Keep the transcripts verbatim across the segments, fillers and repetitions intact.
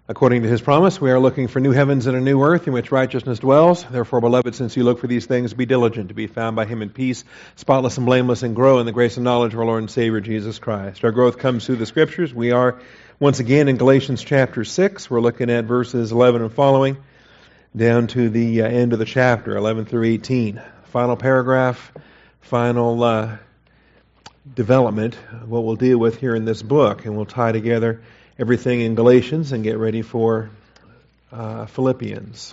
According to his promise, we are looking for new heavens and a new earth in which righteousness dwells. Therefore, beloved, since you look for these things, be diligent to be found by him in peace, spotless and blameless, and grow in the grace and knowledge of our Lord and Savior, Jesus Christ. Our growth comes through the Scriptures. We are once again in Galatians chapter six. We're looking at verses eleven and following, down to the uh, end of the chapter, eleven through eighteen. Final paragraph, final uh, development, what we'll deal with here in this book, and we'll tie together everything in Galatians and get ready for uh, Philippians.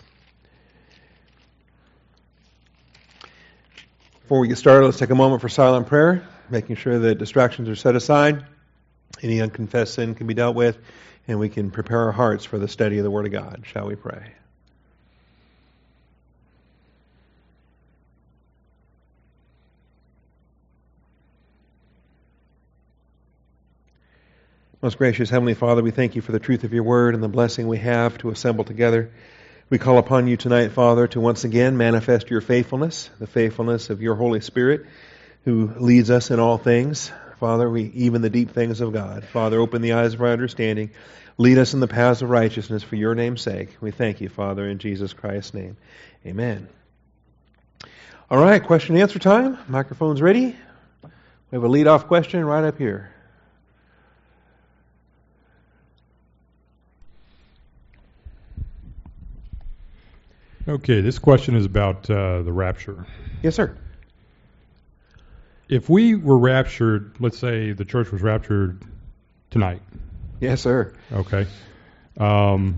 Before we get started, let's take a moment for silent prayer, making sure that distractions are set aside, any unconfessed sin can be dealt with, and we can prepare our hearts for the study of the Word of God. Shall we pray? Most gracious Heavenly Father, we thank you for the truth of your word and the blessing we have to assemble together. We call upon you tonight, Father, to once again manifest your faithfulness, the faithfulness of your Holy Spirit, who leads us in all things. Father, we even the deep things of God. Father, open the eyes of our understanding. Lead us in the paths of righteousness for your name's sake. We thank you, Father, in Jesus Christ's name. Amen. All right, question and answer time. Microphone's ready. We have a lead-off question right up here. Okay, this question is about uh, the rapture. Yes, sir. If we were raptured, let's say the church was raptured tonight. Yes, sir. Okay. Um,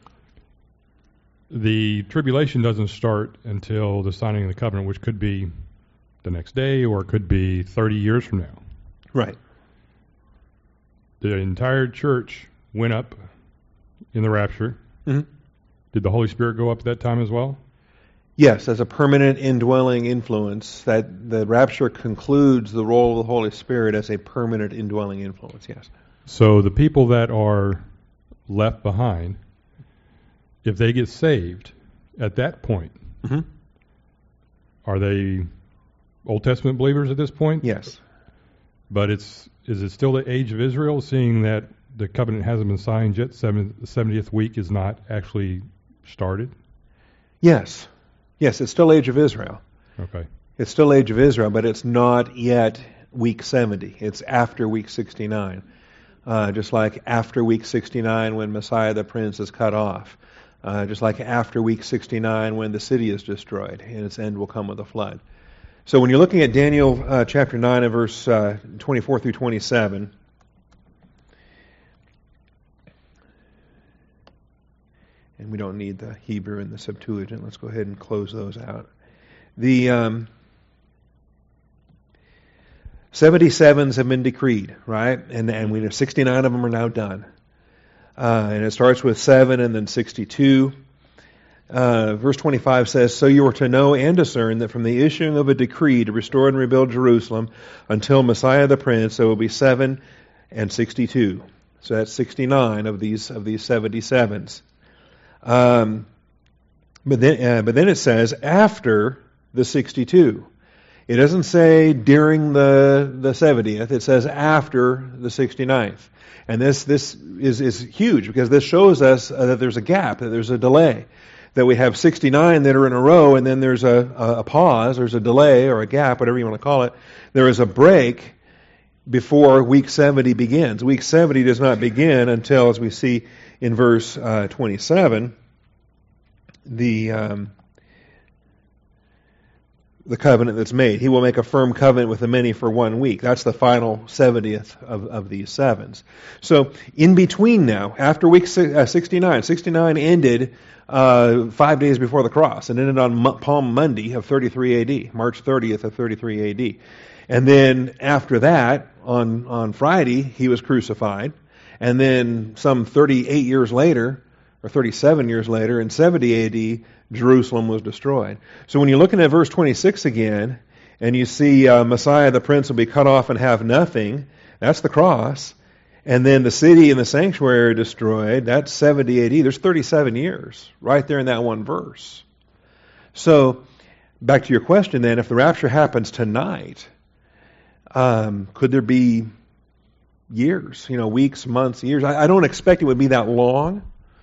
the tribulation doesn't start until the signing of the covenant, which could be the next day or it could be thirty years from now. Right. The entire church went up in the rapture. Mm-hmm. Did the Holy Spirit go up at that time as well? Yes, as a permanent indwelling influence. That the rapture concludes the role of the Holy Spirit as a permanent indwelling influence, yes. So the people that are left behind, if they get saved at that point, mm-hmm. are they Old Testament believers at this point? Yes. But it's is it still the age of Israel, seeing that the covenant hasn't been signed yet, seven, the seventieth week is not actually started? Yes. Yes, it's still age of Israel. Okay. It's still age of Israel, but it's not yet week seventy. It's after week sixty-nine. Uh, just like after week sixty-nine when Messiah the Prince is cut off. Uh, just like after week sixty-nine when the city is destroyed and its end will come with a flood. So when you're looking at Daniel uh, chapter nine and verse uh, twenty-four through twenty-seven, and we don't need the Hebrew and the Septuagint. Let's go ahead and close those out. The um, seventy-sevens have been decreed, right? And and we know sixty-nine of them are now done. Uh, and it starts with seven and then sixty-two. Uh, verse twenty-five says, "So you are to know and discern that from the issuing of a decree to restore and rebuild Jerusalem until Messiah the Prince, there will be seven and sixty-two." So that's sixty-nine of these of these seventy-sevens. Um, but then, uh, but then it says after the sixty-two. It doesn't say during the the seventieth. It says after the sixty-ninth. And this this is is huge because this shows us uh, that there's a gap, that there's a delay, that we have sixty-nine that are in a row, and then there's a, a, a pause, there's a delay or a gap, whatever you want to call it. There is a break before week seventy begins. Week seventy does not begin until, as we see in verse uh, twenty-seven, the um, the covenant that's made. He will make a firm covenant with the many for one week. That's the final seventieth of, of these sevens. So in between now, after week sixty-nine, sixty-nine ended uh, five days before the cross, and ended on Palm Monday of thirty-three A D, March thirtieth of thirty-three A D. And then after that, on, on Friday, he was crucified. And then some thirty-eight years later, or thirty-seven years later, in seventy A D, Jerusalem was destroyed. So when you're looking at verse twenty-six again, and you see uh, Messiah the Prince will be cut off and have nothing, that's the cross. And then the city and the sanctuary are destroyed, that's seventy A D. There's thirty-seven years right there in that one verse. So back to your question then, if the rapture happens tonight, um, could there be years, you know, weeks, months, years? I, I don't expect it would be that long.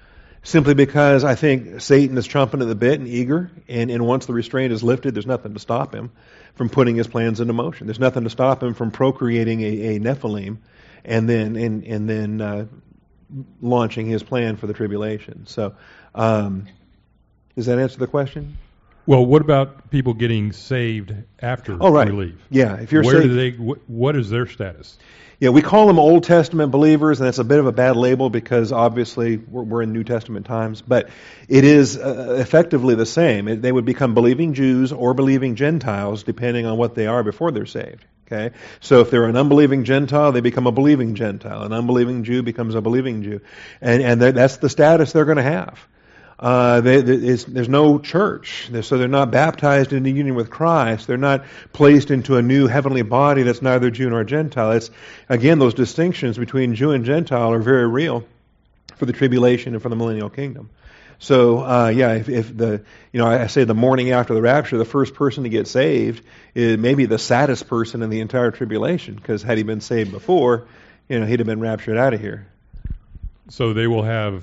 simply because I think Satan is chomping at the bit and eager, and, and once the restraint is lifted, there's nothing to stop him from putting his plans into motion. There's nothing to stop him from procreating a, a Nephilim and then and, and then uh, launching his plan for the tribulation. So, um, does that answer the question? Well, what about people getting saved after Oh, right. we leave? Yeah, if you're Where saved, do they? Wh- what is their status? yeah, we call them Old Testament believers, and it's a bit of a bad label because obviously we're, we're in New Testament times, but it is uh, effectively the same. It, they would become believing Jews or believing Gentiles, depending on what they are before they're saved. Okay, so if they're an unbelieving Gentile, they become a believing Gentile. An unbelieving Jew becomes a believing Jew, and and that's the status they're going to have. Uh, they, there's no church, so they're not baptized into union with Christ. They're not placed into a new heavenly body that's neither Jew nor Gentile. It's, again, those distinctions between Jew and Gentile are very real for the tribulation and for the millennial kingdom. So, uh, yeah, if, if the, you know, I say the morning after the rapture, the first person to get saved is maybe the saddest person in the entire tribulation, because had he been saved before, you know, he'd have been raptured out of here. So they will have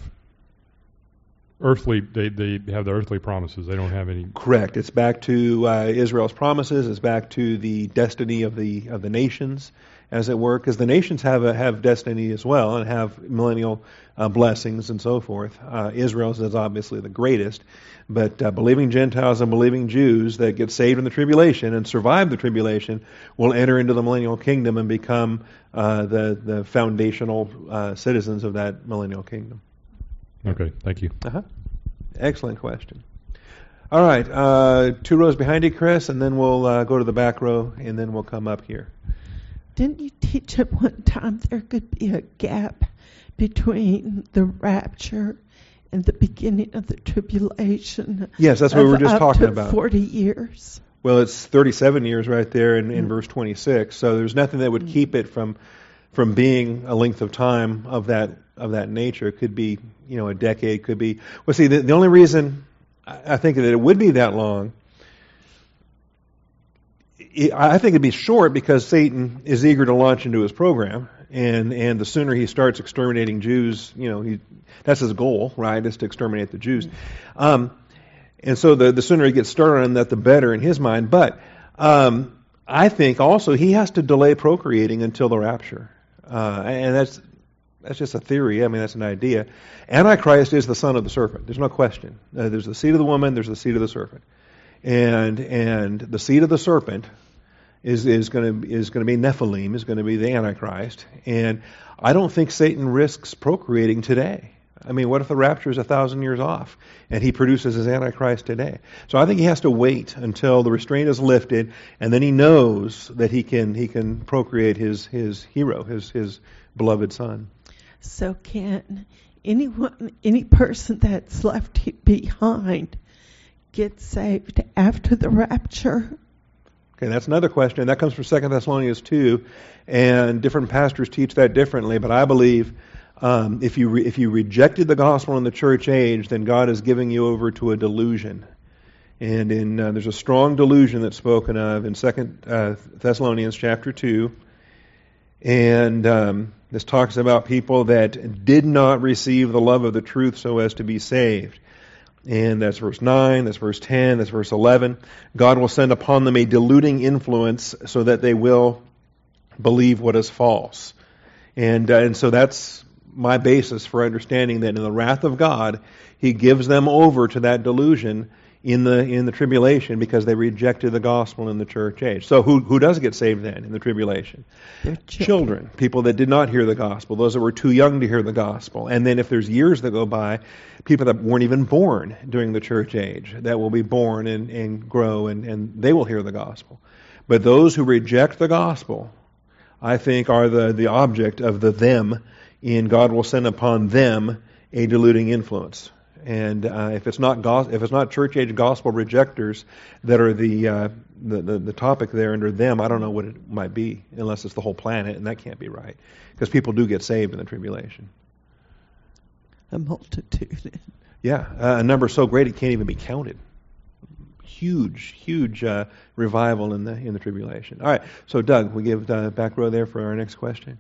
earthly, they, they have the earthly promises. They don't have any. Correct. It's back to uh, Israel's promises. It's back to the destiny of the of the nations, as it were, because the nations have a, have destiny as well and have millennial uh, blessings and so forth. Uh, Israel's is obviously the greatest, but uh, believing Gentiles and believing Jews that get saved in the tribulation and survive the tribulation will enter into the millennial kingdom and become uh, the the foundational uh, citizens of that millennial kingdom. Okay, thank you. Uh-huh. Excellent question. All right, uh, two rows behind you, Chris, and then we'll uh, go to the back row, and then we'll come up here. Didn't you teach at one time there could be a gap between the rapture and the beginning of the tribulation? Yes, that's what we were just up talking to about. forty years. Well, it's thirty-seven years right there in, in Mm. verse twenty-six, so there's nothing that would Mm. keep it from from being a length of time of that of that nature. It could be, you know, a decade, could be. Well, see, the, the only reason I I think that it would be that long, it, I think it'd be short because Satan is eager to launch into his program, and and the sooner he starts exterminating Jews, you know, he that's his goal, right? Is to exterminate the Jews. Um, and so the the sooner he gets started on that, the better in his mind. But um, I think also he has to delay procreating until the rapture. Uh, and that's that's just a theory. I mean, that's an idea. Antichrist is the son of the serpent. There's no question. Uh, there's the seed of the woman. There's the seed of the serpent. And and the seed of the serpent is is going to is going to be Nephilim. Is going to be the Antichrist. And I don't think Satan risks procreating today. I mean, what if the rapture is a thousand years off and he produces his Antichrist today? So I think he has to wait until the restraint is lifted, and then he knows that he can he can procreate his his hero, his his beloved son. So can anyone, any person that's left behind, get saved after the rapture? Okay, that's another question. That comes from Second Thessalonians two, and different pastors teach that differently. But I believe um, if you re- if you rejected the gospel in the church age, then God is giving you over to a delusion. And in uh, there's a strong delusion that's spoken of in Second uh, Thessalonians chapter two, and um, this talks about people that did not receive the love of the truth so as to be saved. And that's verse nine, that's verse ten, that's verse eleven. God will send upon them a deluding influence so that they will believe what is false. And uh, and so that's my basis for understanding that in the wrath of God, He gives them over to that delusion in the in the tribulation because they rejected the gospel in the church age. So who who does get saved then in the tribulation? Their children. Children, people that did not hear the gospel, those that were too young to hear the gospel. And then if there's years that go by, people that weren't even born during the church age, that will be born and, and grow, and, and they will hear the gospel. But those who reject the gospel, I think, are the, the object of the them, and God will send upon them a deluding influence. And uh, if it's not gos- if it's not church age gospel rejectors that are the, uh, the, the the topic there under them, I don't know what it might be, unless it's the whole planet, and that can't be right, because people do get saved in the tribulation. A multitude. Yeah, uh, a number so great it can't even be counted. Huge, huge uh, revival in the in the tribulation. All right, so Doug, we give uh, back row there for our next question.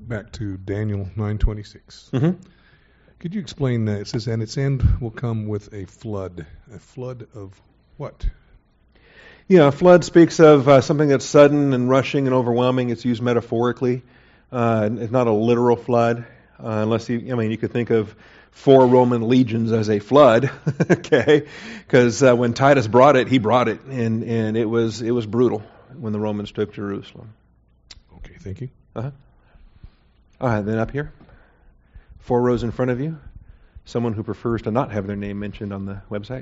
back to Daniel nine twenty-six. Mm-hmm. Could you explain that? It says, and its end will come with a flood. A flood of what? Yeah, a flood speaks of uh, something that's sudden and rushing and overwhelming. It's used metaphorically. Uh, it's not a literal flood, uh, unless you, I mean, you could think of four Roman legions as a flood, okay? Because uh, when Titus brought it, he brought it, and, and it was it was brutal when the Romans took Jerusalem. Okay, thank you. Uh-huh. All right, then up here, four rows in front of you, someone who prefers to not have their name mentioned on the website.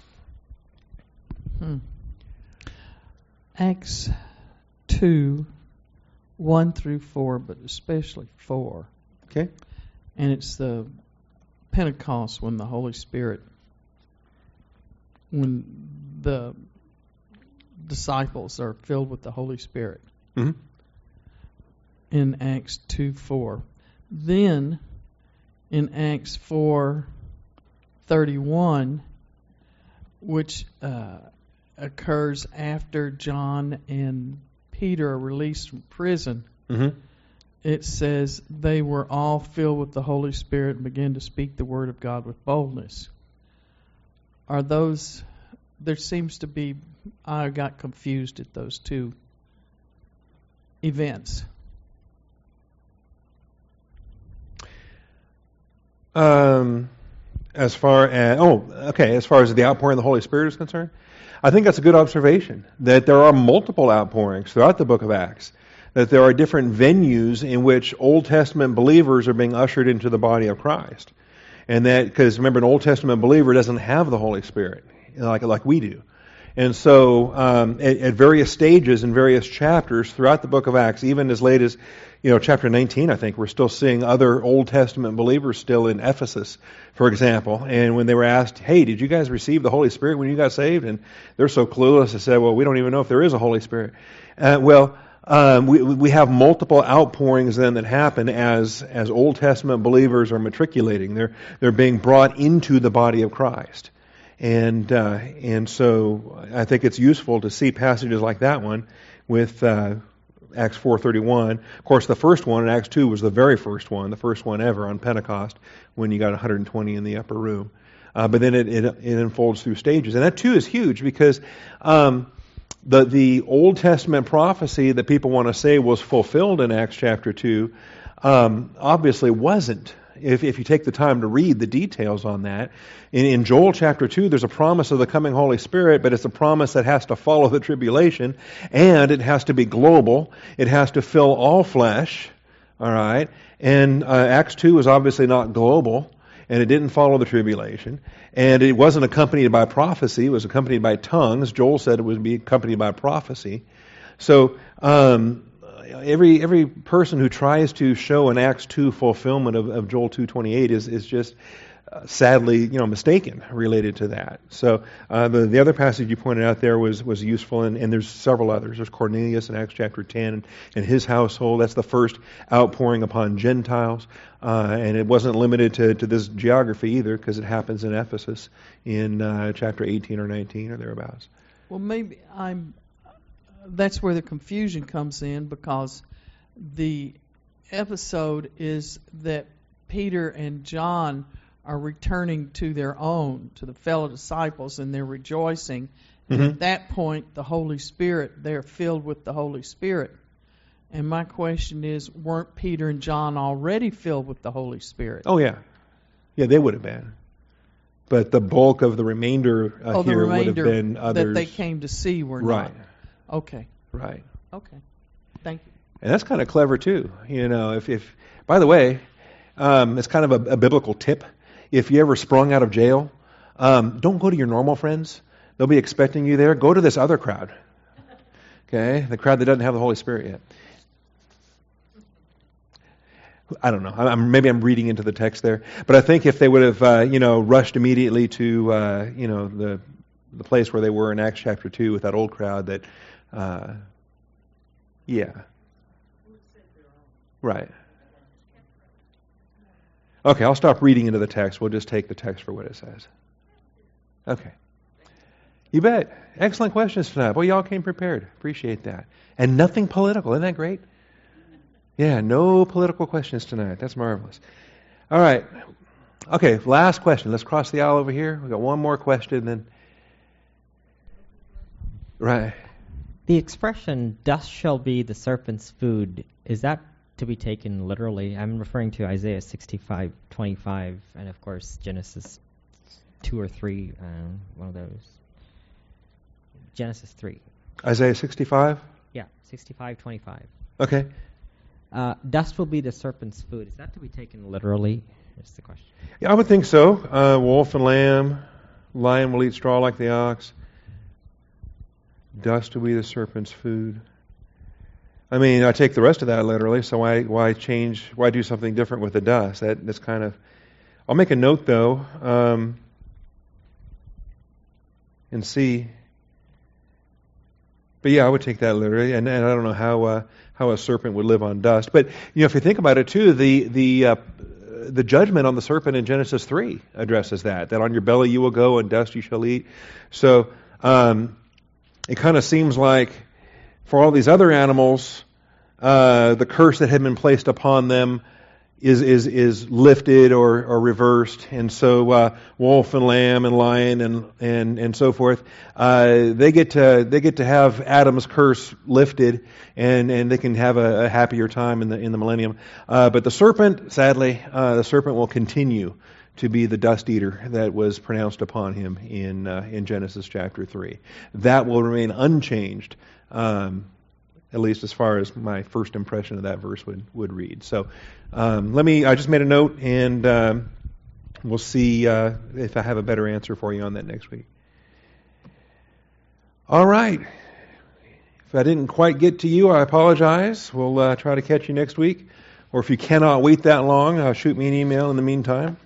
Hmm. Acts two, one through four, but especially four. Okay. And it's the Pentecost when the Holy Spirit, when the disciples are filled with the Holy Spirit. Mm-hmm. In Acts two four. Then in Acts four thirty-one, which uh, occurs after John and Peter are released from prison, Mm-hmm. it says they were all filled with the Holy Spirit and began to speak the word of God with boldness. Are those, there seems to be, I got confused at those two events. Um, as far as, oh, okay, as far as the outpouring of the Holy Spirit is concerned, I think that's a good observation, that there are multiple outpourings throughout the book of Acts, that there are different venues in which Old Testament believers are being ushered into the body of Christ. And that, because remember, an Old Testament believer doesn't have the Holy Spirit like, like we do. And so, um, at, at various stages in various chapters throughout the book of Acts, even as late as, you know, chapter nineteen, I think, we're still seeing other Old Testament believers still in Ephesus, for example. And when they were asked, hey, did you guys receive the Holy Spirit when you got saved? And they're so clueless, they said, well, we don't even know if there is a Holy Spirit. Uh, well, um, we, we have multiple outpourings then that happen as, as Old Testament believers are matriculating. They're, they're being brought into the body of Christ. And uh, and so I think it's useful to see passages like that one with uh, Acts four thirty-one. Of course, the first one in Acts two was the very first one, the first one ever on Pentecost, when you got one hundred twenty in the upper room. Uh, but then it, it it unfolds through stages, and that too is huge because um, the the Old Testament prophecy that people want to say was fulfilled in Acts chapter two um, obviously wasn't. If, if you take the time to read the details on that. In, in Joel chapter two, there's a promise of the coming Holy Spirit, but it's a promise that has to follow the tribulation, and it has to be global. It has to fill all flesh, all right? And uh, Acts two is obviously not global, and it didn't follow the tribulation, and it wasn't accompanied by prophecy. It was accompanied by tongues. Joel said it would be accompanied by prophecy. So, um... Every every person who tries to show an Acts two fulfillment of, of Joel two twenty-eight is is just uh, sadly you know mistaken related to that. So uh, the the other passage you pointed out there was was useful, and, and there's several others. There's Cornelius in Acts chapter ten and, and his household. That's the first outpouring upon Gentiles, uh, and it wasn't limited to, to this geography either, because it happens in Ephesus in uh, chapter eighteen or nineteen or thereabouts. Well, maybe I'm. That's where the confusion comes in, because the episode is that Peter and John are returning to their own, to the fellow disciples, and they're rejoicing. And Mm-hmm. at that point, the Holy Spirit, they're filled with the Holy Spirit. And my question is, weren't Peter and John already filled with the Holy Spirit? Oh yeah, yeah, they would have been. But the bulk of the remainder uh, oh, the here remainder would have been others. that they came to see were Right. not. Okay. Right. Okay. Thank you. And that's kind of clever too. You know, if, if by the way, um, it's kind of a, a biblical tip. If you ever sprung out of jail, um, don't go to your normal friends. They'll be expecting you there. Go to this other crowd. Okay, the crowd that doesn't have the Holy Spirit yet. I don't know. I'm, maybe I'm reading into the text there, but I think if they would have, uh, you know, rushed immediately to, uh, you know, the the place where they were in Acts chapter two with that old crowd, that, uh, yeah, right. Okay, I'll stop reading into the text. We'll just take the text for what it says. Okay. You bet. Excellent questions tonight. Boy, y'all came prepared. Appreciate that. And nothing political. Isn't that great? Yeah, no political questions tonight. That's marvelous. All right. Okay, last question. Let's cross the aisle over here. We've got one more question, then. Right. The expression, dust shall be the serpent's food, is that to be taken literally? I'm referring to Isaiah sixty-five twenty-five, and of course Genesis two or three, um, one of those. Genesis three. Isaiah sixty-five? Yeah, sixty-five twenty-five. Okay. Uh, dust will be the serpent's food. Is that to be taken literally? That's the question. Yeah, I would think so. Uh, wolf and lamb, lion will eat straw like the ox. Dust will be the serpent's food. I mean, I take the rest of that literally, so why why change, why do something different with the dust? That, that's kind of... I'll make a note, though, um, and see. But yeah, I would take that literally, and, and I don't know how uh, how a serpent would live on dust. But, you know, if you think about it, too, the the uh, the judgment on the serpent in Genesis three addresses that, that on your belly you will go and dust you shall eat. So... Um, It kind of seems like for all these other animals, uh, the curse that had been placed upon them is is is lifted or, or reversed, and so uh, wolf and lamb and lion and and and so forth, uh, they get to they get to have Adam's curse lifted, and, and they can have a, a happier time in the in the millennium. Uh, but the serpent, sadly, uh, the serpent will continue to be the dust eater that was pronounced upon him in uh, in Genesis chapter three. That will remain unchanged, um, at least as far as my first impression of that verse would, would read. So um, let me, I just made a note, and um, we'll see uh, if I have a better answer for you on that next week. All right. If I didn't quite get to you, I apologize. We'll uh, try to catch you next week. Or if you cannot wait that long, uh, shoot me an email in the meantime.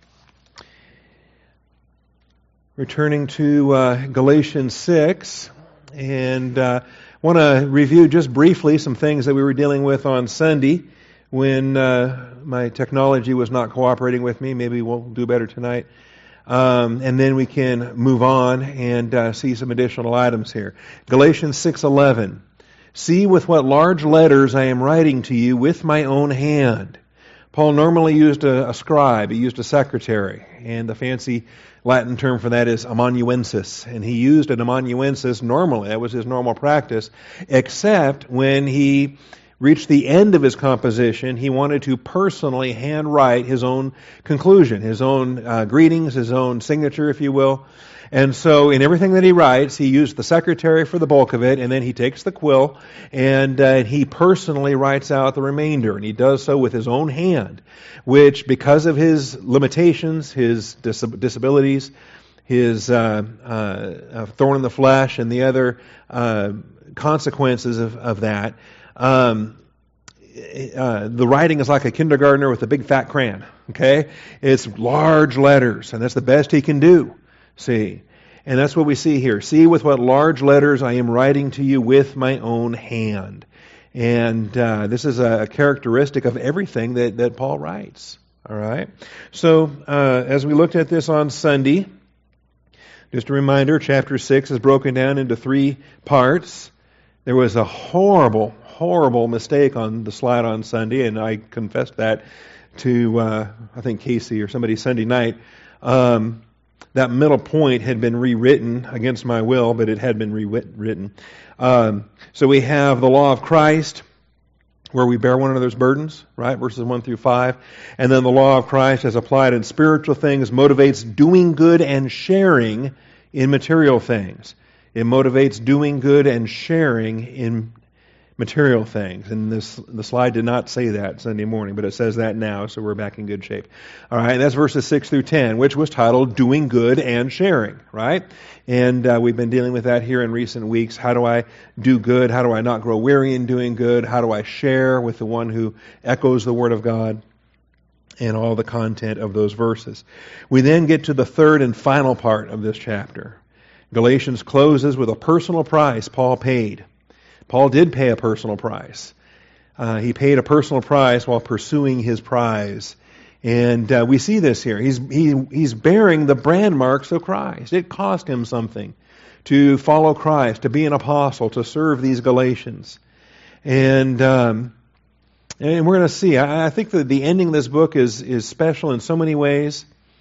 Returning to uh, Galatians six, and uh, want to review just briefly some things that we were dealing with on Sunday when uh, my technology was not cooperating with me. Maybe we'll do better tonight. Um, and then we can move on and uh, see some additional items here. Galatians six eleven. See with what large letters I am writing to you with my own hand. Paul normally used a, a scribe, he used a secretary, and the fancy Latin term for that is amanuensis, and he used an amanuensis normally, that was his normal practice, except when he reached the end of his composition, he wanted to personally handwrite his own conclusion, his own uh, greetings, his own signature, if you will. And so in everything that he writes, he used the secretary for the bulk of it, and then he takes the quill and uh, he personally writes out the remainder, and he does so with his own hand, which, because of his limitations, his dis- disabilities, his uh, uh, thorn in the flesh, and the other uh, consequences of, of that, um, uh, the writing is like a kindergartner with a big fat crayon. Okay, it's large letters, and that's the best he can do. See, and that's what we see here. See with what large letters I am writing to you with my own hand. And uh, this is a characteristic of everything that, that Paul writes. All right. So uh, as we looked at this on Sunday, just a reminder, chapter six is broken down into three parts. There was a horrible, horrible mistake on the slide on Sunday, and I confessed that to, uh, I think, Casey or somebody Sunday night. Um, That middle point had been rewritten against my will, but it had been rewritten. Um, so we have the law of Christ, where we bear one another's burdens, right? Verses one through five. And then the law of Christ, as applied in spiritual things, motivates doing good and sharing in material things. It motivates doing good and sharing in material things. And this the slide did not say that Sunday morning, but it says that now, so we're back in good shape. All right, and that's verses six through ten, which was titled Doing Good and Sharing, right? And uh, we've been dealing with that here in recent weeks. How do I do good? How do I not grow weary in doing good? How do I share with the one who echoes the Word of God? And all the content of those verses. We then get to the third and final part of this chapter. Galatians closes with a personal price Paul paid. Paul did pay a personal price. Uh, he paid a personal price while pursuing his prize. And uh, we see this here. He's he, he's bearing the brand marks of Christ. It cost him something to follow Christ, to be an apostle, to serve these Galatians. And um, And we're going to see. I, I think that the ending of this book is is special in so many ways.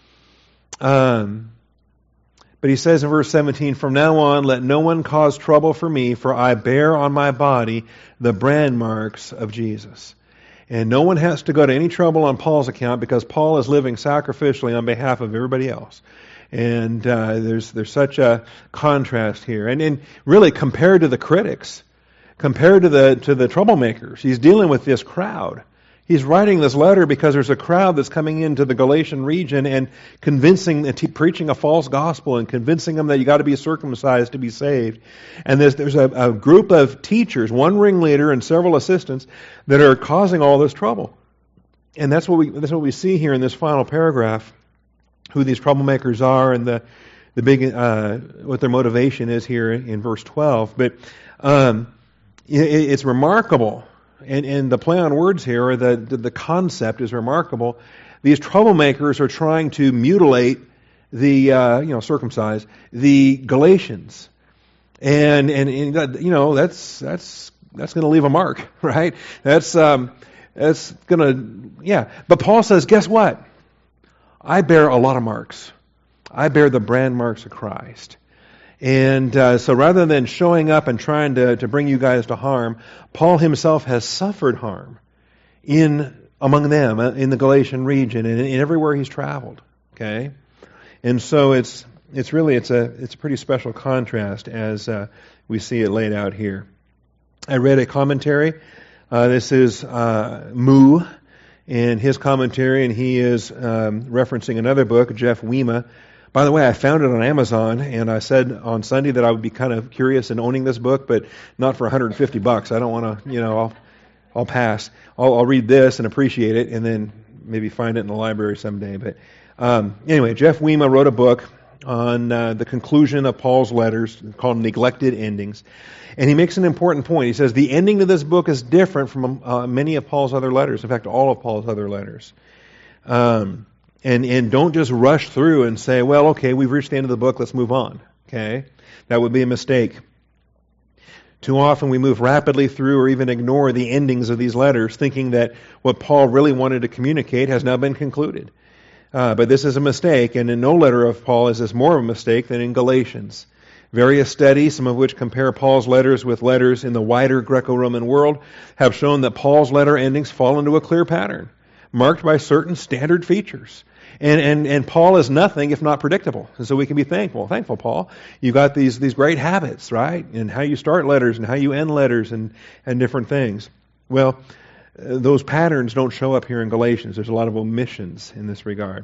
Um, but he says in verse seventeen, "From now on, let no one cause trouble for me, for I bear on my body the brand marks of Jesus." And no one has to go to any trouble on Paul's account because Paul is living sacrificially on behalf of everybody else. And uh, there's there's such a contrast here. And, and really, compared to the critics, compared to the to the troublemakers, he's dealing with this crowd. He's writing this letter because there's a crowd that's coming into the Galatian region and convincing, and preaching a false gospel and convincing them that you got to be circumcised to be saved. And there's, there's a, a group of teachers, one ringleader and several assistants, that are causing all this trouble. And that's what we that's what we see here in this final paragraph, who these troublemakers are and the the big uh, what their motivation is here in verse twelve. But um, it, it's remarkable. And, and the play on words here, or the, the the concept is remarkable. These troublemakers are trying to mutilate the, uh, you know, circumcise the Galatians, and and, and you know that's that's that's going to leave a mark, right? That's um, that's going to yeah. But Paul says, guess what? I bear a lot of marks. I bear the brand marks of Christ. And uh, so rather than showing up and trying to, to bring you guys to harm, Paul himself has suffered harm in among them, uh, in the Galatian region, and in, in everywhere he's traveled. Okay? And so it's it's really it's a it's a pretty special contrast as uh, we see it laid out here. I read a commentary. Uh, this is uh, Moo in his commentary, and he is um, referencing another book, Jeff Wema. By the way, I found it on Amazon, and I said on Sunday that I would be kind of curious in owning this book, but not for one hundred fifty bucks. I don't want to, you know, I'll, I'll pass. I'll, I'll read this and appreciate it, and then maybe find it in the library someday. But um, anyway, Jeff Wema wrote a book on uh, the conclusion of Paul's letters called Neglected Endings. And he makes an important point. He says the ending to this book is different from uh, many of Paul's other letters. In fact, all of Paul's other letters. Um And and don't just rush through and say, well, okay, we've reached the end of the book, let's move on. Okay? That would be a mistake. Too often we move rapidly through or even ignore the endings of these letters, thinking that what Paul really wanted to communicate has now been concluded. Uh, but this is a mistake, and in no letter of Paul is this more of a mistake than in Galatians. Various studies, some of which compare Paul's letters with letters in the wider Greco-Roman world, have shown that Paul's letter endings fall into a clear pattern, marked by certain standard features. And, and and Paul is nothing if not predictable. And so we can be thankful. Thankful, Paul. You got these these great habits, right? And how you start letters and how you end letters and, and different things. Well, uh, those patterns don't show up here in Galatians. There's a lot of omissions in this regard.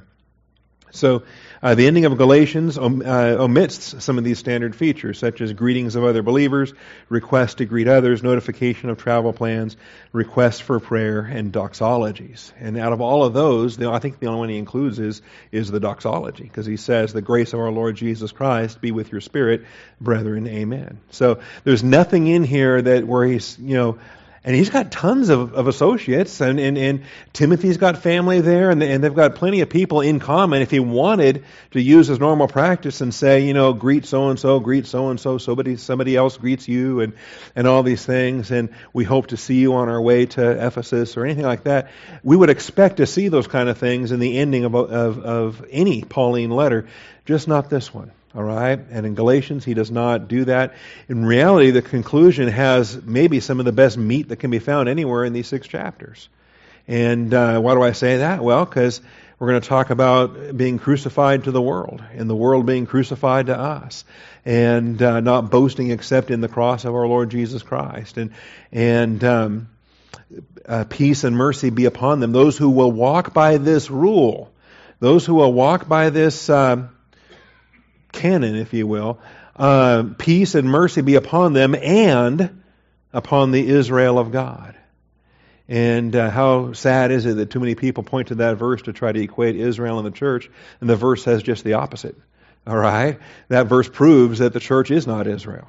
So uh, the ending of Galatians om- uh, omits some of these standard features, such as greetings of other believers, requests to greet others, notification of travel plans, requests for prayer, and doxologies. And out of all of those, the, I think the only one he includes is, is the doxology, because he says, the grace of our Lord Jesus Christ be with your spirit, brethren, amen. So there's nothing in here that where he's, you know, and he's got tons of, of associates, and, and, and Timothy's got family there, and, and they've got plenty of people in common. If he wanted to use his normal practice and say, you know, greet so-and-so, greet so-and-so, somebody, somebody else greets you, and, and all these things, and we hope to see you on our way to Ephesus, or anything like that, we would expect to see those kind of things in the ending of, of, of any Pauline letter, just not this one. All right? And in Galatians, he does not do that. In reality, the conclusion has maybe some of the best meat that can be found anywhere in these six chapters. And uh, why do I say that? Well, because we're going to talk about being crucified to the world, and the world being crucified to us, and uh, not boasting except in the cross of our Lord Jesus Christ. And, and um, uh, peace and mercy be upon them. Those who will walk by this rule, those who will walk by this Uh, canon, if you will, uh, peace and mercy be upon them and upon the Israel of God. And uh, how sad is it that too many people point to that verse to try to equate Israel and the church, and the verse says just the opposite. All right? That verse proves that the church is not Israel.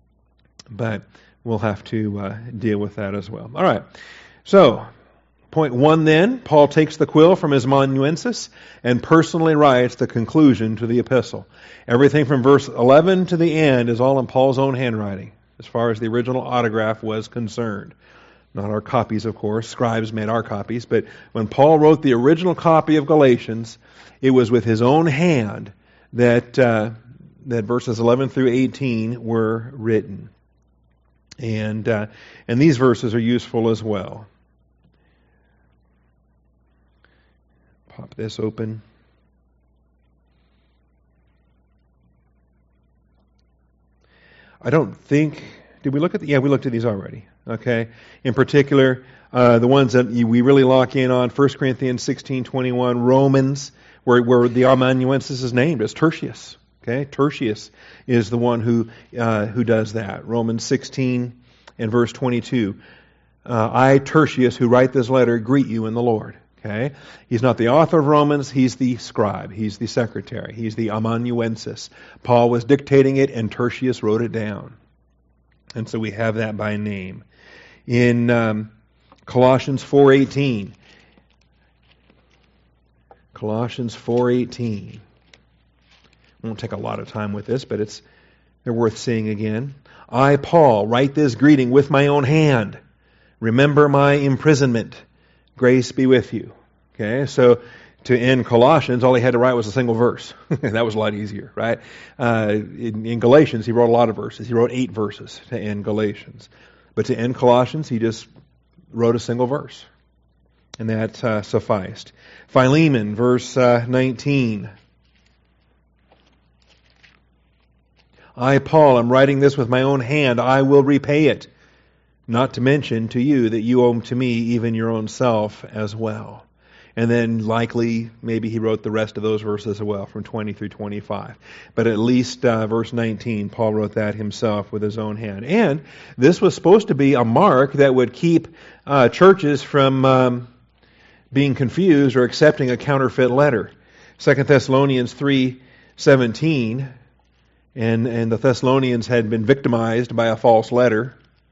But we'll have to uh, deal with that as well. All right. So, point one then, Paul takes the quill from his amanuensis and personally writes the conclusion to the epistle. Everything from verse eleven to the end is all in Paul's own handwriting, as far as the original autograph was concerned. Not our copies, of course. Scribes made our copies. But when Paul wrote the original copy of Galatians, it was with his own hand that uh, that verses eleven through eighteen were written. And uh, and these verses are useful as well. Pop this open. I don't think, did we look at the, yeah, we looked at these already. Okay. In particular, uh, the ones that we really lock in on, First Corinthians sixteen twenty-one, Romans, where, where the amanuensis is named as Tertius. Okay. Tertius is the one who, uh, who does that. Romans sixteen and verse twenty-two. Uh, I, Tertius, who write this letter, greet you in the Lord. Okay. He's not the author of Romans, he's the scribe, he's the secretary, he's the amanuensis. Paul was dictating it and Tertius wrote it down. And so we have that by name. In um, Colossians four eighteen. Colossians four eighteen. Won't take a lot of time with this, but it's they're worth seeing again. I, Paul, write this greeting with my own hand. Remember my imprisonment. Grace be with you. Okay, so to end Colossians, all he had to write was a single verse. That was a lot easier, right? Uh, in, in Galatians, he wrote a lot of verses. He wrote eight verses to end Galatians. But to end Colossians, he just wrote a single verse. And that uh, sufficed. Philemon, verse uh, nineteen. I, Paul, am writing this with my own hand. I will repay it. Not to mention to you that you owe to me even your own self as well. And then likely, maybe he wrote the rest of those verses as well, from twenty through twenty-five. But at least uh, verse nineteen, Paul wrote that himself with his own hand. And this was supposed to be a mark that would keep uh, churches from um, being confused or accepting a counterfeit letter. Second Thessalonians three seventeen, and, and the Thessalonians had been victimized by a false letter.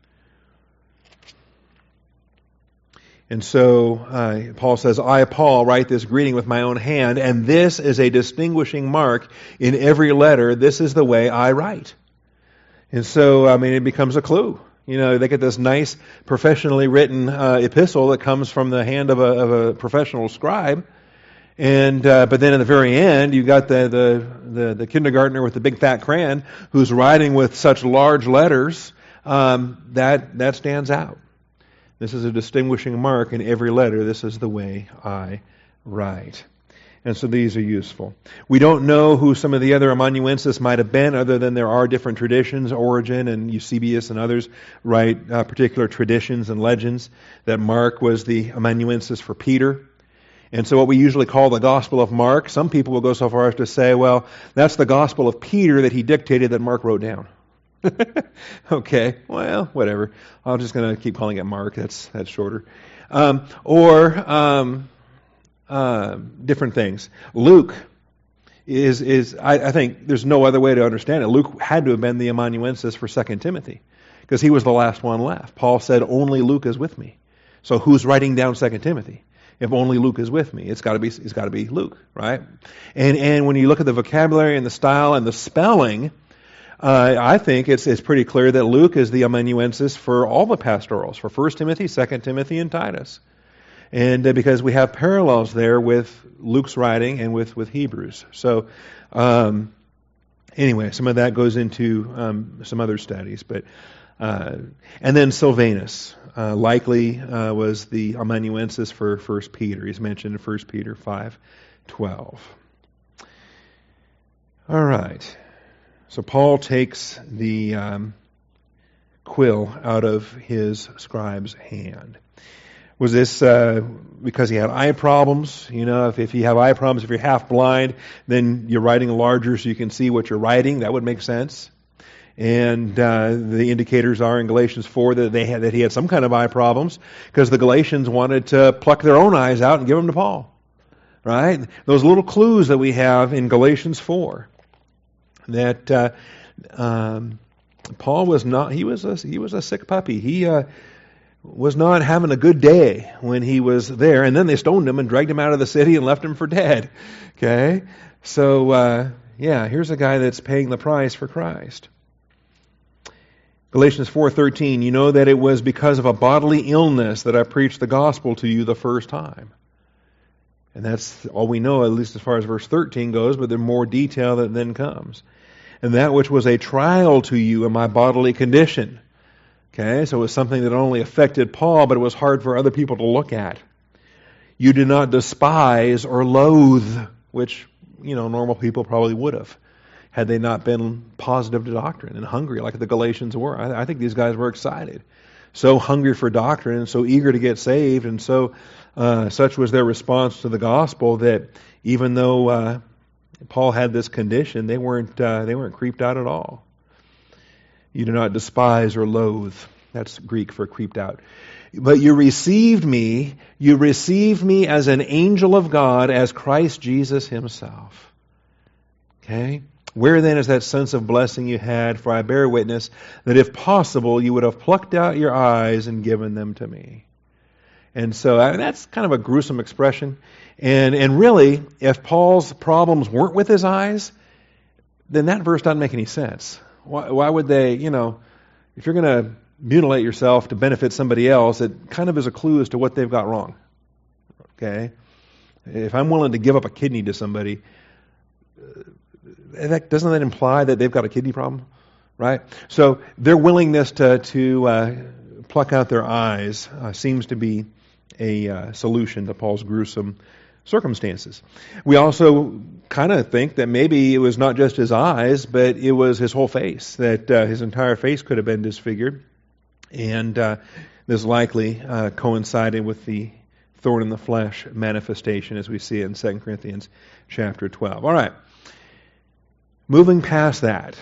And so uh, Paul says, I, Paul, write this greeting with my own hand, and this is a distinguishing mark in every letter. This is the way I write. And so, I mean, it becomes a clue. You know, they get this nice, professionally written uh, epistle that comes from the hand of a, of a professional scribe. And uh, but then at the very end, you got the, the, the, the kindergartner with the big fat crayon who's writing with such large letters. Um, that that stands out. This is a distinguishing mark in every letter. This is the way I write. And so these are useful. We don't know who some of the other amanuensis might have been, other than there are different traditions. Origen and Eusebius and others write uh, particular traditions and legends that Mark was the amanuensis for Peter. And so what we usually call the Gospel of Mark, some people will go so far as to say, well, that's the Gospel of Peter that he dictated that Mark wrote down. Okay, well, whatever. I'm just going to keep calling it Mark. That's that's shorter. Um, or um, uh, different things. Luke is is I, I think there's no other way to understand it. Luke had to have been the amanuensis for Second Timothy because he was the last one left. Paul said, "Only Luke is with me." So who's writing down Second Timothy? If only Luke is with me, it's got to be it's got to be Luke, right? And and when you look at the vocabulary and the style and the spelling. Uh, I think it's it's pretty clear that Luke is the amanuensis for all the pastorals, for First Timothy, Second Timothy, and Titus. And uh, because we have parallels there with Luke's writing and with, with Hebrews. So um, anyway, some of that goes into um, some other studies. But uh, and then Silvanus uh, likely uh, was the amanuensis for First Peter. He's mentioned in First Peter five twelve. All right. So Paul takes the um, quill out of his scribe's hand. Was this uh, because he had eye problems? You know, if, if you have eye problems, if you're half blind, then you're writing larger so you can see what you're writing. That would make sense. And uh, the indicators are in Galatians four that they had that he had some kind of eye problems because the Galatians wanted to pluck their own eyes out and give them to Paul. Right? Those little clues that we have in Galatians four. That uh, um, Paul was not, he was a, he was a sick puppy. He uh, was not having a good day when he was there. And then they stoned him and dragged him out of the city and left him for dead. Okay? So, uh, yeah, here's a guy that's paying the price for Christ. Galatians four thirteen, you know that it was because of a bodily illness that I preached the gospel to you the first time. And that's all we know, at least as far as verse thirteen goes, but there's more detail that then comes. And that which was a trial to you in my bodily condition. Okay, so it was something that only affected Paul, but it was hard for other people to look at. You did not despise or loathe, which, you know, normal people probably would have, had they not been positive to doctrine and hungry like the Galatians were. I, I think these guys were excited. So hungry for doctrine and so eager to get saved, and so uh, such was their response to the gospel that even though uh, Paul had this condition, they weren't uh, they weren't creeped out at all. You do not despise or loathe. That's Greek for creeped out. But you received me, you received me as an angel of God, as Christ Jesus himself. Okay? Where then is that sense of blessing you had? For I bear witness that if possible, you would have plucked out your eyes and given them to me. And so I mean, that's kind of a gruesome expression. And and really, if Paul's problems weren't with his eyes, then that verse doesn't make any sense. Why, why would they, you know, if you're going to mutilate yourself to benefit somebody else, it kind of is a clue as to what they've got wrong. Okay? If I'm willing to give up a kidney to somebody, that, doesn't that imply that they've got a kidney problem? Right? So their willingness to, to uh, pluck out their eyes uh, seems to be a uh, solution to Paul's gruesome circumstances. We also kind of think that maybe it was not just his eyes, but it was his whole face, that uh, his entire face could have been disfigured. And uh, this likely uh, coincided with the thorn in the flesh manifestation as we see it in Second Corinthians chapter twelve. All right. Moving past that.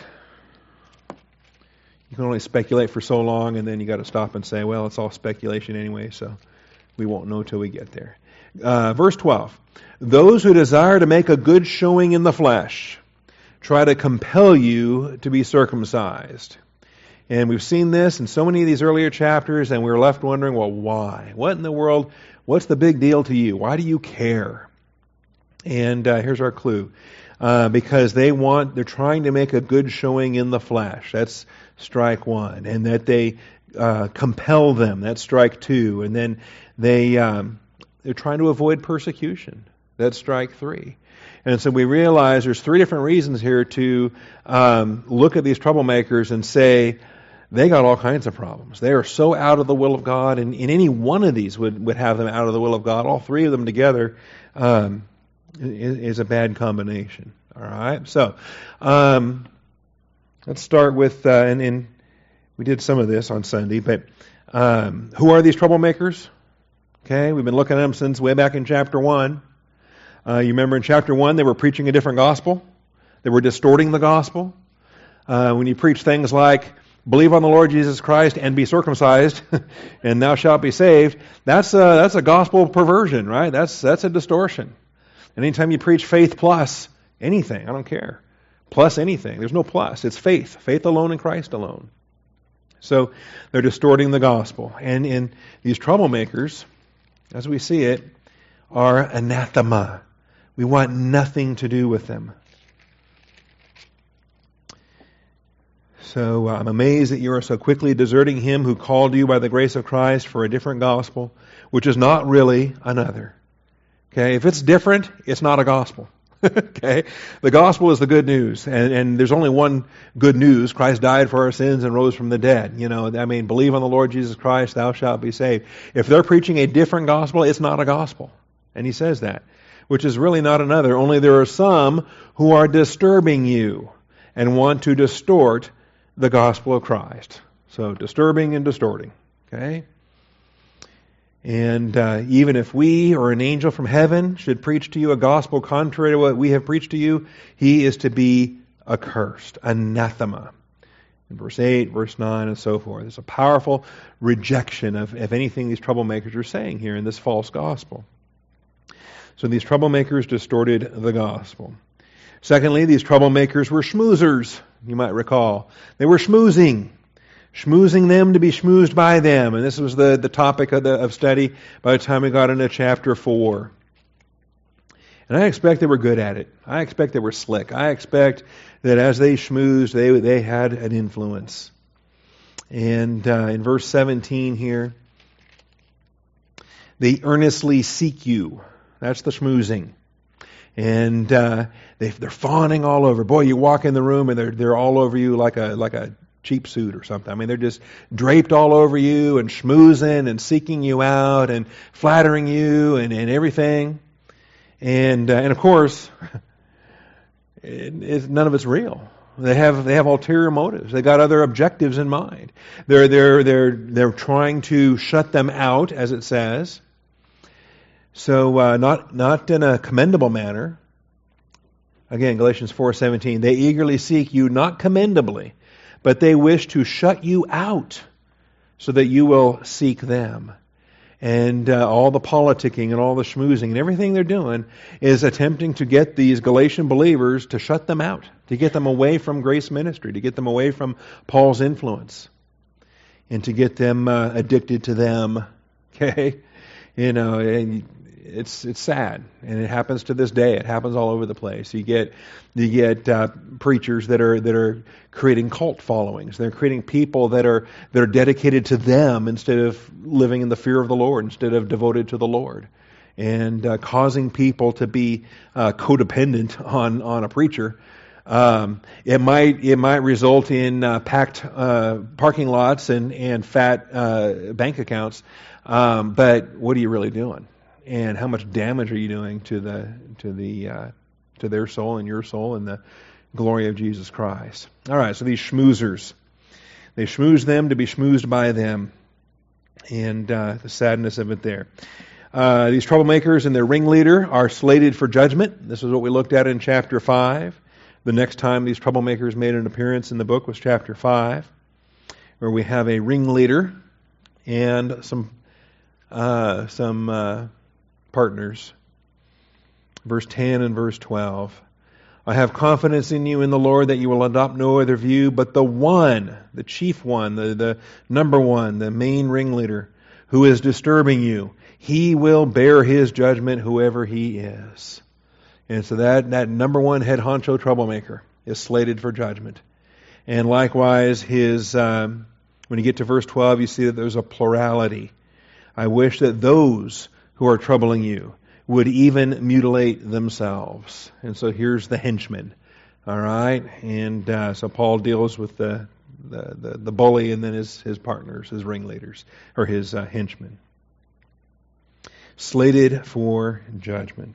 You can only speculate for so long, and then you got to stop and say, well, it's all speculation anyway, so we won't know till we get there. Uh, verse twelve. Those who desire to make a good showing in the flesh try to compel you to be circumcised. And we've seen this in so many of these earlier chapters, and we were left wondering, well, why? What in the world? What's the big deal to you? Why do you care? And uh, here's our clue. Uh, because they want, they're trying to make a good showing in the flesh. That's strike one. And that they uh, compel them. That's strike two. And then they, um, they're trying to avoid persecution. That's strike three. And so we realize there's three different reasons here to um, look at these troublemakers and say, they got all kinds of problems. They are so out of the will of God, and, and any one of these would, would have them out of the will of God. All three of them together um, is, is a bad combination. All right? So, um, let's start with, uh, and, and we did some of this on Sunday, but um, who are these troublemakers? Okay, we've been looking at them since way back in chapter one. Uh, you remember in chapter one, they were preaching a different gospel. They were distorting the gospel. Uh, when you preach things like, believe on the Lord Jesus Christ and be circumcised, and thou shalt be saved, that's a, that's a gospel perversion, right? That's, that's a distortion. And anytime you preach faith plus anything, I don't care, plus anything, there's no plus. It's faith. Faith alone in Christ alone. So they're distorting the gospel. And in these troublemakers, as we see it, are anathema. We want nothing to do with them. So uh, I'm amazed that you are so quickly deserting him who called you by the grace of Christ for a different gospel, which is not really another. Okay, if it's different, it's not a gospel. Okay, the gospel is the good news, and, and there's only one good news: Christ died for our sins and rose from the dead. You know, I mean, believe on the Lord Jesus Christ, thou shalt be saved. If they're preaching a different gospel, it's not a gospel, and he says that, which is really not another. Only there are some who are disturbing you and want to distort the gospel of Christ. So disturbing and distorting. Okay? And uh, even if we or an angel from heaven should preach to you a gospel contrary to what we have preached to you, he is to be accursed, anathema. In verse eight, verse nine, and so forth. There's a powerful rejection of, of anything these troublemakers are saying here in this false gospel. So these troublemakers distorted the gospel. Secondly, these troublemakers were schmoozers, you might recall. They were schmoozing. Schmoozing them to be schmoozed by them. And this was the, the topic of, the, of study by the time we got into chapter four. And I expect they were good at it. I expect they were slick. I expect that as they schmoozed, they, they had an influence. And uh, in verse seventeen here, they earnestly seek you. That's the schmoozing. And uh, they, they're fawning all over. Boy, you walk in the room and they're they're all over you like a like a cheap suit or something. I mean, they're just draped all over you and schmoozing and seeking you out and flattering you and, and everything. And uh, and of course, it, it, none of it's real. They have they have ulterior motives. They got other objectives in mind. They're they're they're they're trying to shut them out, as it says. So uh, not not in a commendable manner. Again, Galatians four seventeen. They eagerly seek you, not commendably, but they wish to shut you out, so that you will seek them. And uh, all the politicking and all the schmoozing and everything they're doing is attempting to get these Galatian believers to shut them out, to get them away from grace ministry, to get them away from Paul's influence, and to get them uh, addicted to them. Okay, you know, and it's it's sad, and it happens to this day. It happens all over the place. You get you get uh, preachers that are that are creating cult followings. They're creating people that are that are dedicated to them instead of living in the fear of the Lord, instead of devoted to the Lord, and uh, causing people to be uh, codependent on on a preacher. Um, it might it might result in uh, packed uh, parking lots and and fat uh, bank accounts. Um, but what are you really doing? And how much damage are you doing to the to the uh, to their soul and your soul and the glory of Jesus Christ? All right, so these schmoozers, they schmooze them to be schmoozed by them, and uh, the sadness of it there. Uh, these troublemakers and their ringleader are slated for judgment. This is what we looked at in chapter five. The next time these troublemakers made an appearance in the book was chapter five, where we have a ringleader and some uh, some. Uh, partners. Verse ten and verse twelve. I have confidence in you in the Lord that you will adopt no other view, but the one, the chief one, the, the number one, the main ringleader, who is disturbing you. He will bear his judgment, whoever he is. And so that, that number one head honcho troublemaker is slated for judgment. And likewise, his um, when you get to verse twelve, you see that there's a plurality. I wish that those who are troubling you would even mutilate themselves. And so here's the henchman. All right? And uh, so Paul deals with the, the, the, the bully and then his, his partners, his ringleaders, or his uh, henchmen. Slated for judgment.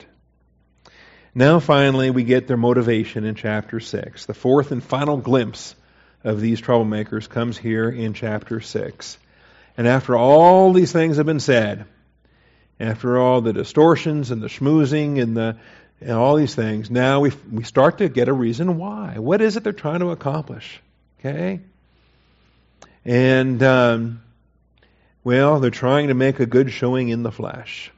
Now finally we get their motivation in chapter six. The fourth and final glimpse of these troublemakers comes here in chapter six. And after all these things have been said, after all the distortions and the schmoozing and the and all these things, now we we start to get a reason why. What is it they're trying to accomplish? Okay? And, um, well, they're trying to make a good showing in the flesh.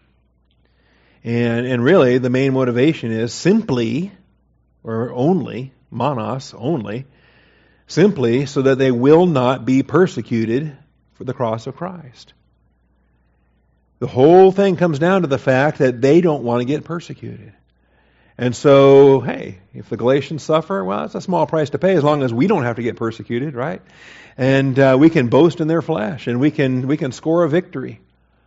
And and really, the main motivation is simply, or only, monos, only, simply so that they will not be persecuted for the cross of Christ. The whole thing comes down to the fact that they don't want to get persecuted. And so, hey, if the Galatians suffer, well, it's a small price to pay as long as we don't have to get persecuted, right? And uh, we can boast in their flesh, and we can we can score a victory.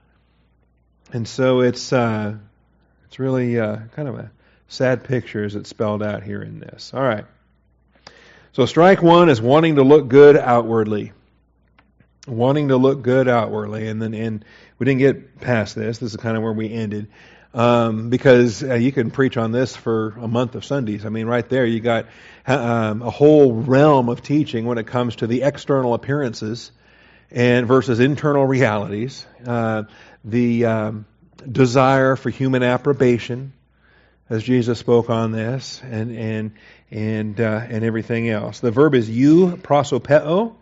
And so it's uh, it's really uh, kind of a sad picture as it's spelled out here in this. All right. So strike one is wanting to look good outwardly. Wanting to look good outwardly, and then and we didn't get past this. This is kind of where we ended, um, because uh, you can preach on this for a month of Sundays. I mean, right there you got um, a whole realm of teaching when it comes to the external appearances and versus internal realities. Uh, the um, desire for human approbation, as Jesus spoke on this, and and and uh, and everything else. The verb is you prosopeo.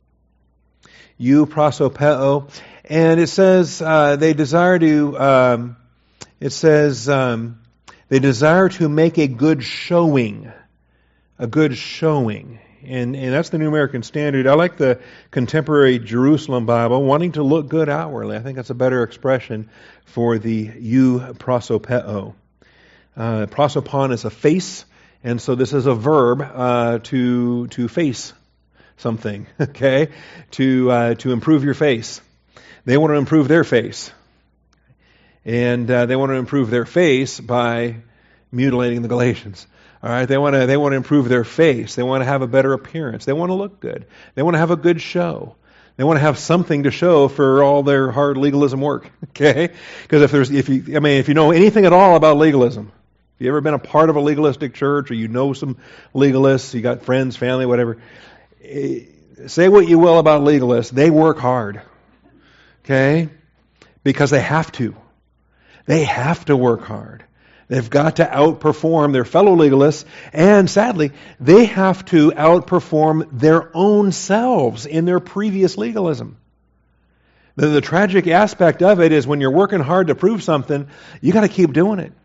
You prosopeo, and it says uh, they desire to. Um, it says um, they desire to make a good showing, a good showing, and and that's the New American Standard. I like the Contemporary Jerusalem Bible, wanting to look good outwardly. I think that's a better expression for the you prosopeo. Uh, prosopon is a face, and so this is a verb uh, to to face something, okay, to uh, to improve your face. They want to improve their face. And uh, they want to improve their face by mutilating the Galatians. All right, they want to they want to improve their face. They want to have a better appearance. They want to look good. They want to have a good show. They want to have something to show for all their hard legalism work. Okay, because if there's if you I mean if you know anything at all about legalism, if you ever been a part of a legalistic church or you know some legalists, you got friends, family, whatever. Say what you will about legalists, they work hard. Okay, because they have to. They have to work hard. They've got to outperform their fellow legalists, and sadly, they have to outperform their own selves in their previous legalism. The, the tragic aspect of it is when you're working hard to prove something, you got to keep doing it,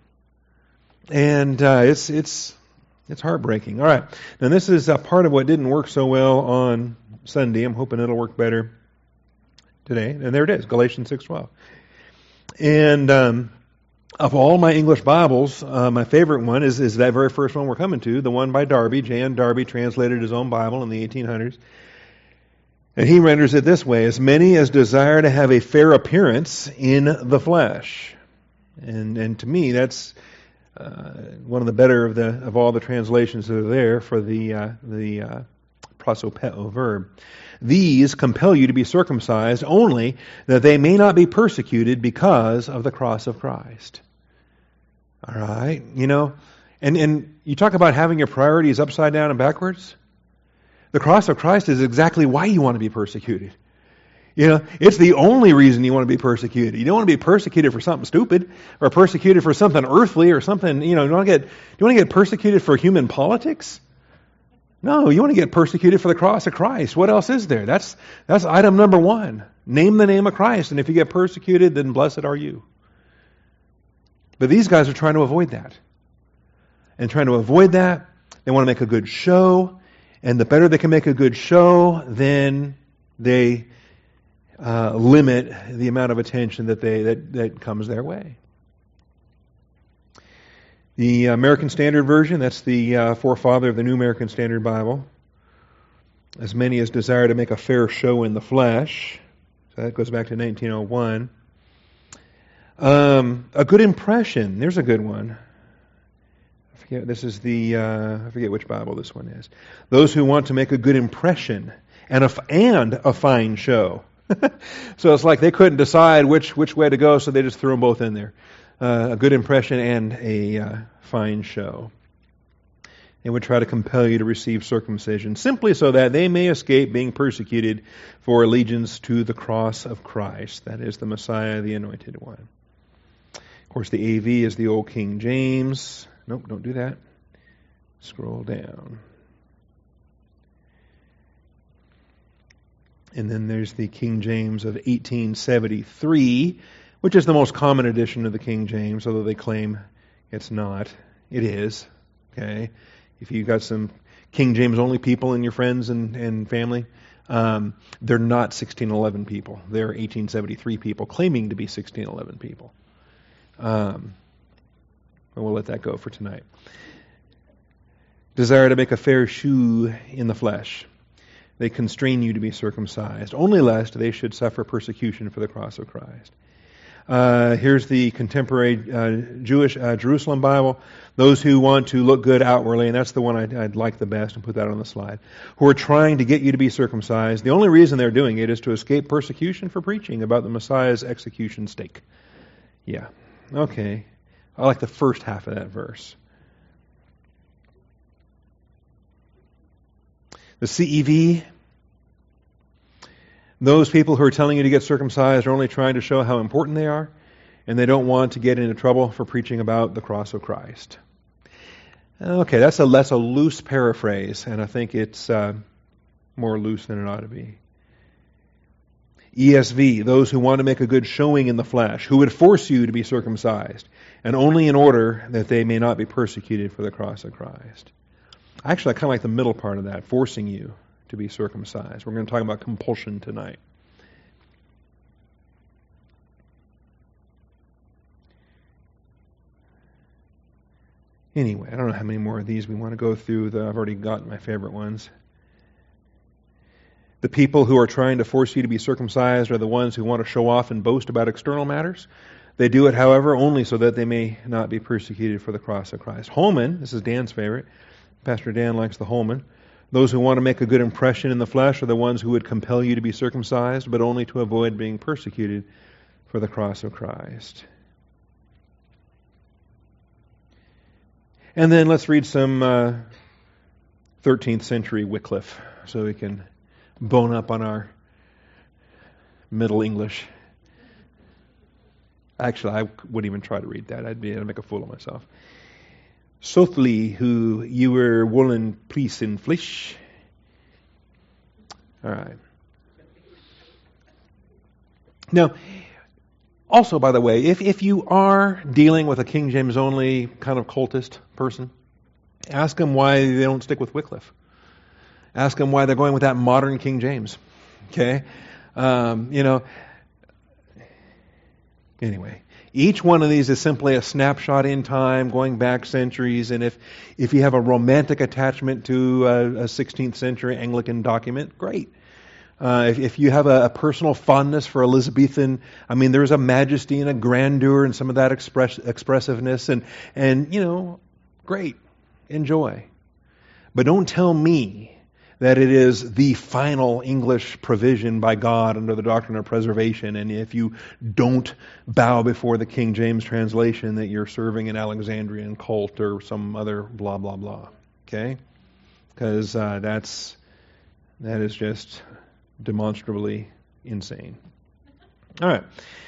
and uh, it's it's it's heartbreaking. All right, now this is a part of what didn't work so well on Sunday. I'm hoping it'll work better today, and there it is, Galatians six twelve. And um, of all my English Bibles, uh, my favorite one is, is that very first one we're coming to, the one by Darby. J N Darby translated his own Bible in the eighteen hundreds. And he renders it this way: as many as desire to have a fair appearance in the flesh. And and to me, that's uh, one of the better of the of all the translations that are there for the uh, the uh, prosopeo verb. These compel you to be circumcised only that they may not be persecuted because of the cross of Christ. All right, you know, and, and you talk about having your priorities upside down and backwards. The cross of Christ is exactly why you want to be persecuted. You know, it's the only reason you want to be persecuted. You don't want to be persecuted for something stupid or persecuted for something earthly or something, you know, you want to get, you want to get persecuted for human politics? No, you want to get persecuted for the cross of Christ. What else is there? That's that's item number one. Name the name of Christ, and if you get persecuted, then blessed are you. But these guys are trying to avoid that. And trying to avoid that, they want to make a good show, and the better they can make a good show, then they uh, limit the amount of attention that they that, that comes their way. The American Standard Version, that's the uh, forefather of the New American Standard Bible. As many as desire to make a fair show in the flesh. So that goes back to nineteen oh one. Um, a good impression. There's a good one. I forget, this is the, uh, I forget which Bible this one is. Those who want to make a good impression and a, and a fine show. So it's like they couldn't decide which, which way to go, so they just threw them both in there. Uh, a good impression and a uh, fine show. They would try to compel you to receive circumcision simply so that they may escape being persecuted for allegiance to the cross of Christ. That is the Messiah, the Anointed One. Of course, the A V is the Old King James. Nope, don't do that. Scroll down. And then there's the King James of eighteen seventy-three, which is the most common edition of the King James, although they claim it's not. It is. Okay? If you've got some King James only people in your friends and, and family, um, they're not sixteen eleven people. They're eighteen seventy-three people claiming to be sixteen eleven people. Um, but we'll let that go for tonight. Desire to make a fair shoe in the flesh. They constrain you to be circumcised, only lest they should suffer persecution for the cross of Christ. Uh, here's the contemporary uh, Jewish uh, Jerusalem Bible. Those who want to look good outwardly, and that's the one I'd, I'd like the best, and put that on the slide, who are trying to get you to be circumcised. The only reason they're doing it is to escape persecution for preaching about the Messiah's execution stake. Yeah. Okay. I like the first half of that verse. The C E V, those people who are telling you to get circumcised are only trying to show how important they are, and they don't want to get into trouble for preaching about the cross of Christ. Okay, that's a less a loose paraphrase, and I think it's uh, more loose than it ought to be. E S V, those who want to make a good showing in the flesh, who would force you to be circumcised, and only in order that they may not be persecuted for the cross of Christ. Actually, I kind of like the middle part of that, forcing you to be circumcised. We're going to talk about compulsion tonight. Anyway, I don't know how many more of these we want to go through. Though I've already gotten my favorite ones. The people who are trying to force you to be circumcised are the ones who want to show off and boast about external matters. They do it, however, only so that they may not be persecuted for the cross of Christ. Holman, this is Dan's favorite. Pastor Dan likes the Holman. Those who want to make a good impression in the flesh are the ones who would compel you to be circumcised, but only to avoid being persecuted for the cross of Christ. And then let's read some uh, thirteenth century Wycliffe so we can bone up on our Middle English. Actually, I wouldn't even try to read that. I'd be I'd make a fool of myself. Sothly, who you were wollen please in flesh. All right. Now, also, by the way, if, if you are dealing with a King James only kind of cultist person, ask them why they don't stick with Wycliffe. Ask them why they're going with that modern King James. Okay? Um, you know, anyway, each one of these is simply a snapshot in time, going back centuries, and if, if you have a romantic attachment to a, a sixteenth century Anglican document, great. Uh, if, if you have a, a personal fondness for Elizabethan, I mean, there's a majesty and a grandeur and some of that express, expressiveness, and, and, you know, great. Enjoy. But don't tell me that it is the final English provision by God under the doctrine of preservation, and if you don't bow before the King James translation, that you're serving an Alexandrian cult or some other blah, blah, blah. Okay? Because uh, that's that is just demonstrably insane. All right.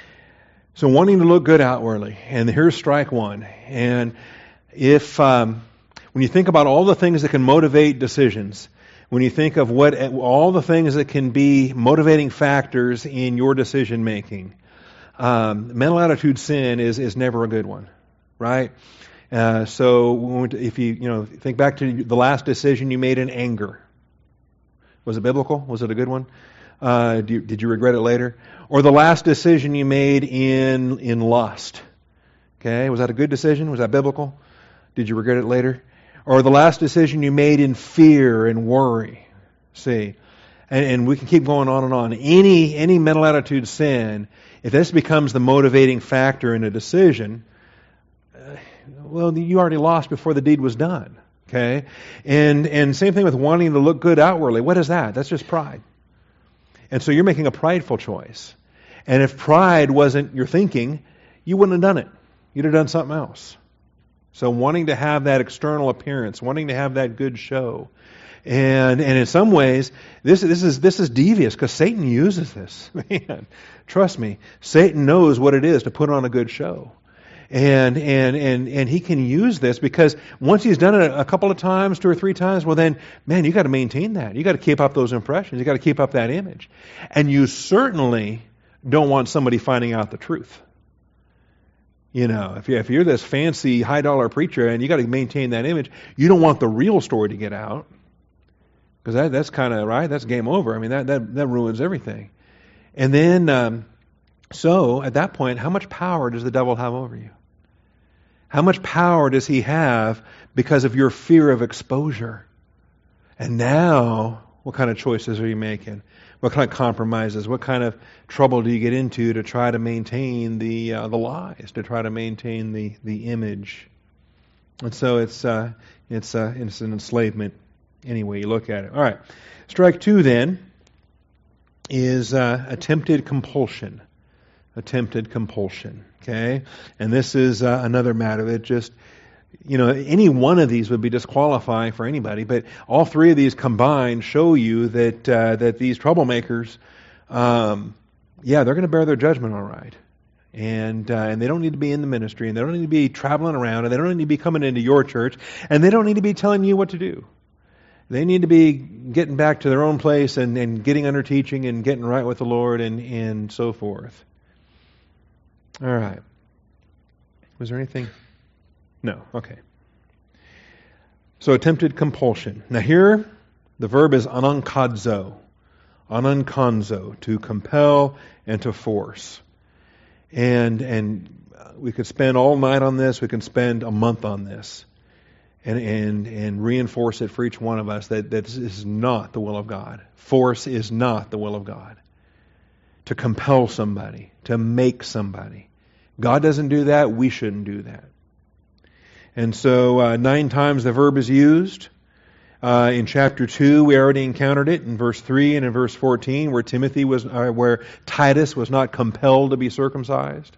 So wanting to look good outwardly, and here's strike one. And if um, when you think about all the things that can motivate decisions, when you think of what all the things that can be motivating factors in your decision making, um, mental attitude sin is is never a good one, right? Uh, so if you you know think back to the last decision you made in anger, was it biblical? Was it a good one? Uh, do you, did you regret it later? Or the last decision you made in in lust, okay, was that a good decision? Was that biblical? Did you regret it later? Or the last decision you made in fear and worry. See, and, and we can keep going on and on. Any any mental attitude sin, if this becomes the motivating factor in a decision, uh, well, you already lost before the deed was done. Okay, and and same thing with wanting to look good outwardly. What is that? That's just pride. And so you're making a prideful choice. And if pride wasn't your thinking, you wouldn't have done it. You'd have done something else. So wanting to have that external appearance, wanting to have that good show. And and in some ways, this this is this is devious because Satan uses this. Man, trust me, Satan knows what it is to put on a good show. And and and and he can use this because once he's done it a couple of times, two or three times, well then, man, you got to maintain that. You got to keep up those impressions. You got to keep up that image. And you certainly don't want somebody finding out the truth. You know, if, you, if you're this fancy high-dollar preacher and you got to maintain that image, you don't want the real story to get out. Because that, that's kind of, right, that's game over. I mean, that, that, that ruins everything. And then, um, so at that point, how much power does the devil have over you? How much power does he have because of your fear of exposure? And now, what kind of choices are you making? What kind of compromises? What kind of trouble do you get into to try to maintain the uh, the lies, to try to maintain the, the image? And so it's uh, it's uh, it's an enslavement any way you look at it. All right, strike two then is uh, attempted compulsion. Attempted compulsion. Okay, and this is uh, another matter that just. You know, any one of these would be disqualifying for anybody, but all three of these combined show you that uh, that these troublemakers, um, yeah, they're going to bear their judgment all right. And uh, and they don't need to be in the ministry, and they don't need to be traveling around, and they don't need to be coming into your church, and they don't need to be telling you what to do. They need to be getting back to their own place and, and getting under teaching and getting right with the Lord and, and so forth. All right. Was there anything? No. Okay. So attempted compulsion. Now here, the verb is anankadzo. Anankanzo, to compel and to force. And and we could spend all night on this. We can spend a month on this. and, and, and reinforce it for each one of us that, that this is not the will of God. Force is not the will of God. To compel somebody, to make somebody. God doesn't do that, we shouldn't do that. And so uh, nine times the verb is used. Uh, in chapter two, we already encountered it in verse three and in verse fourteen, where Timothy was, uh, where Titus was not compelled to be circumcised.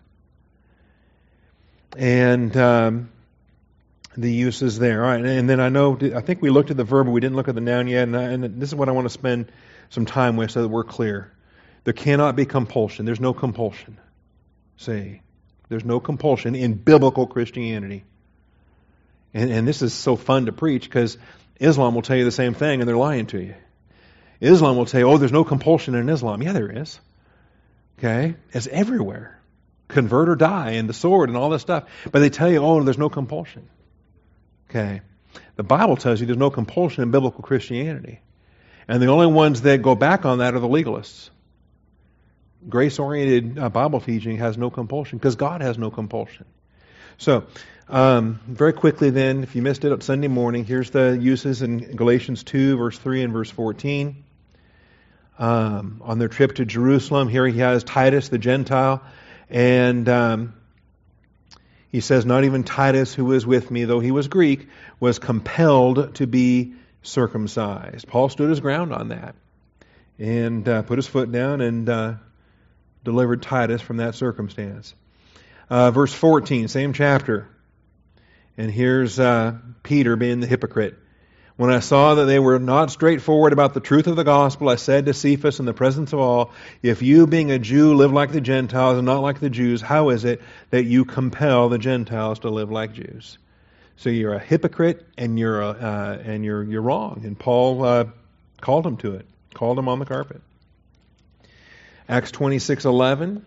And um, the uses there. All right, and then I know, I think we looked at the verb, but we didn't look at the noun yet, and, and this is what I want to spend some time with so that we're clear. There cannot be compulsion. There's no compulsion. See, there's no compulsion in biblical Christianity. And, and this is so fun to preach because Islam will tell you the same thing and they're lying to you. Islam will tell you, oh, there's no compulsion in Islam. Yeah, there is. Okay? It's everywhere. Convert or die and the sword and all this stuff. But they tell you, oh, there's no compulsion. Okay? The Bible tells you there's no compulsion in biblical Christianity. And the only ones that go back on that are the legalists. Grace-oriented uh, Bible teaching has no compulsion because God has no compulsion. So, um, very quickly then, if you missed it up Sunday morning, here's the uses in Galatians two, verse three and verse fourteen. Um, on their trip to Jerusalem, here he has Titus the Gentile, and um, he says, not even Titus, who was with me, though he was Greek, was compelled to be circumcised. Paul stood his ground on that and uh, put his foot down and uh, delivered Titus from that circumstance. Uh, verse fourteen, same chapter. And here's uh, Peter being the hypocrite. When I saw that they were not straightforward about the truth of the gospel, I said to Cephas in the presence of all, if you, being a Jew, live like the Gentiles and not like the Jews, how is it that you compel the Gentiles to live like Jews? So you're a hypocrite and you're a, uh, and you're you're wrong. And Paul uh, called him to it, called him on the carpet. Acts twenty-six eleven.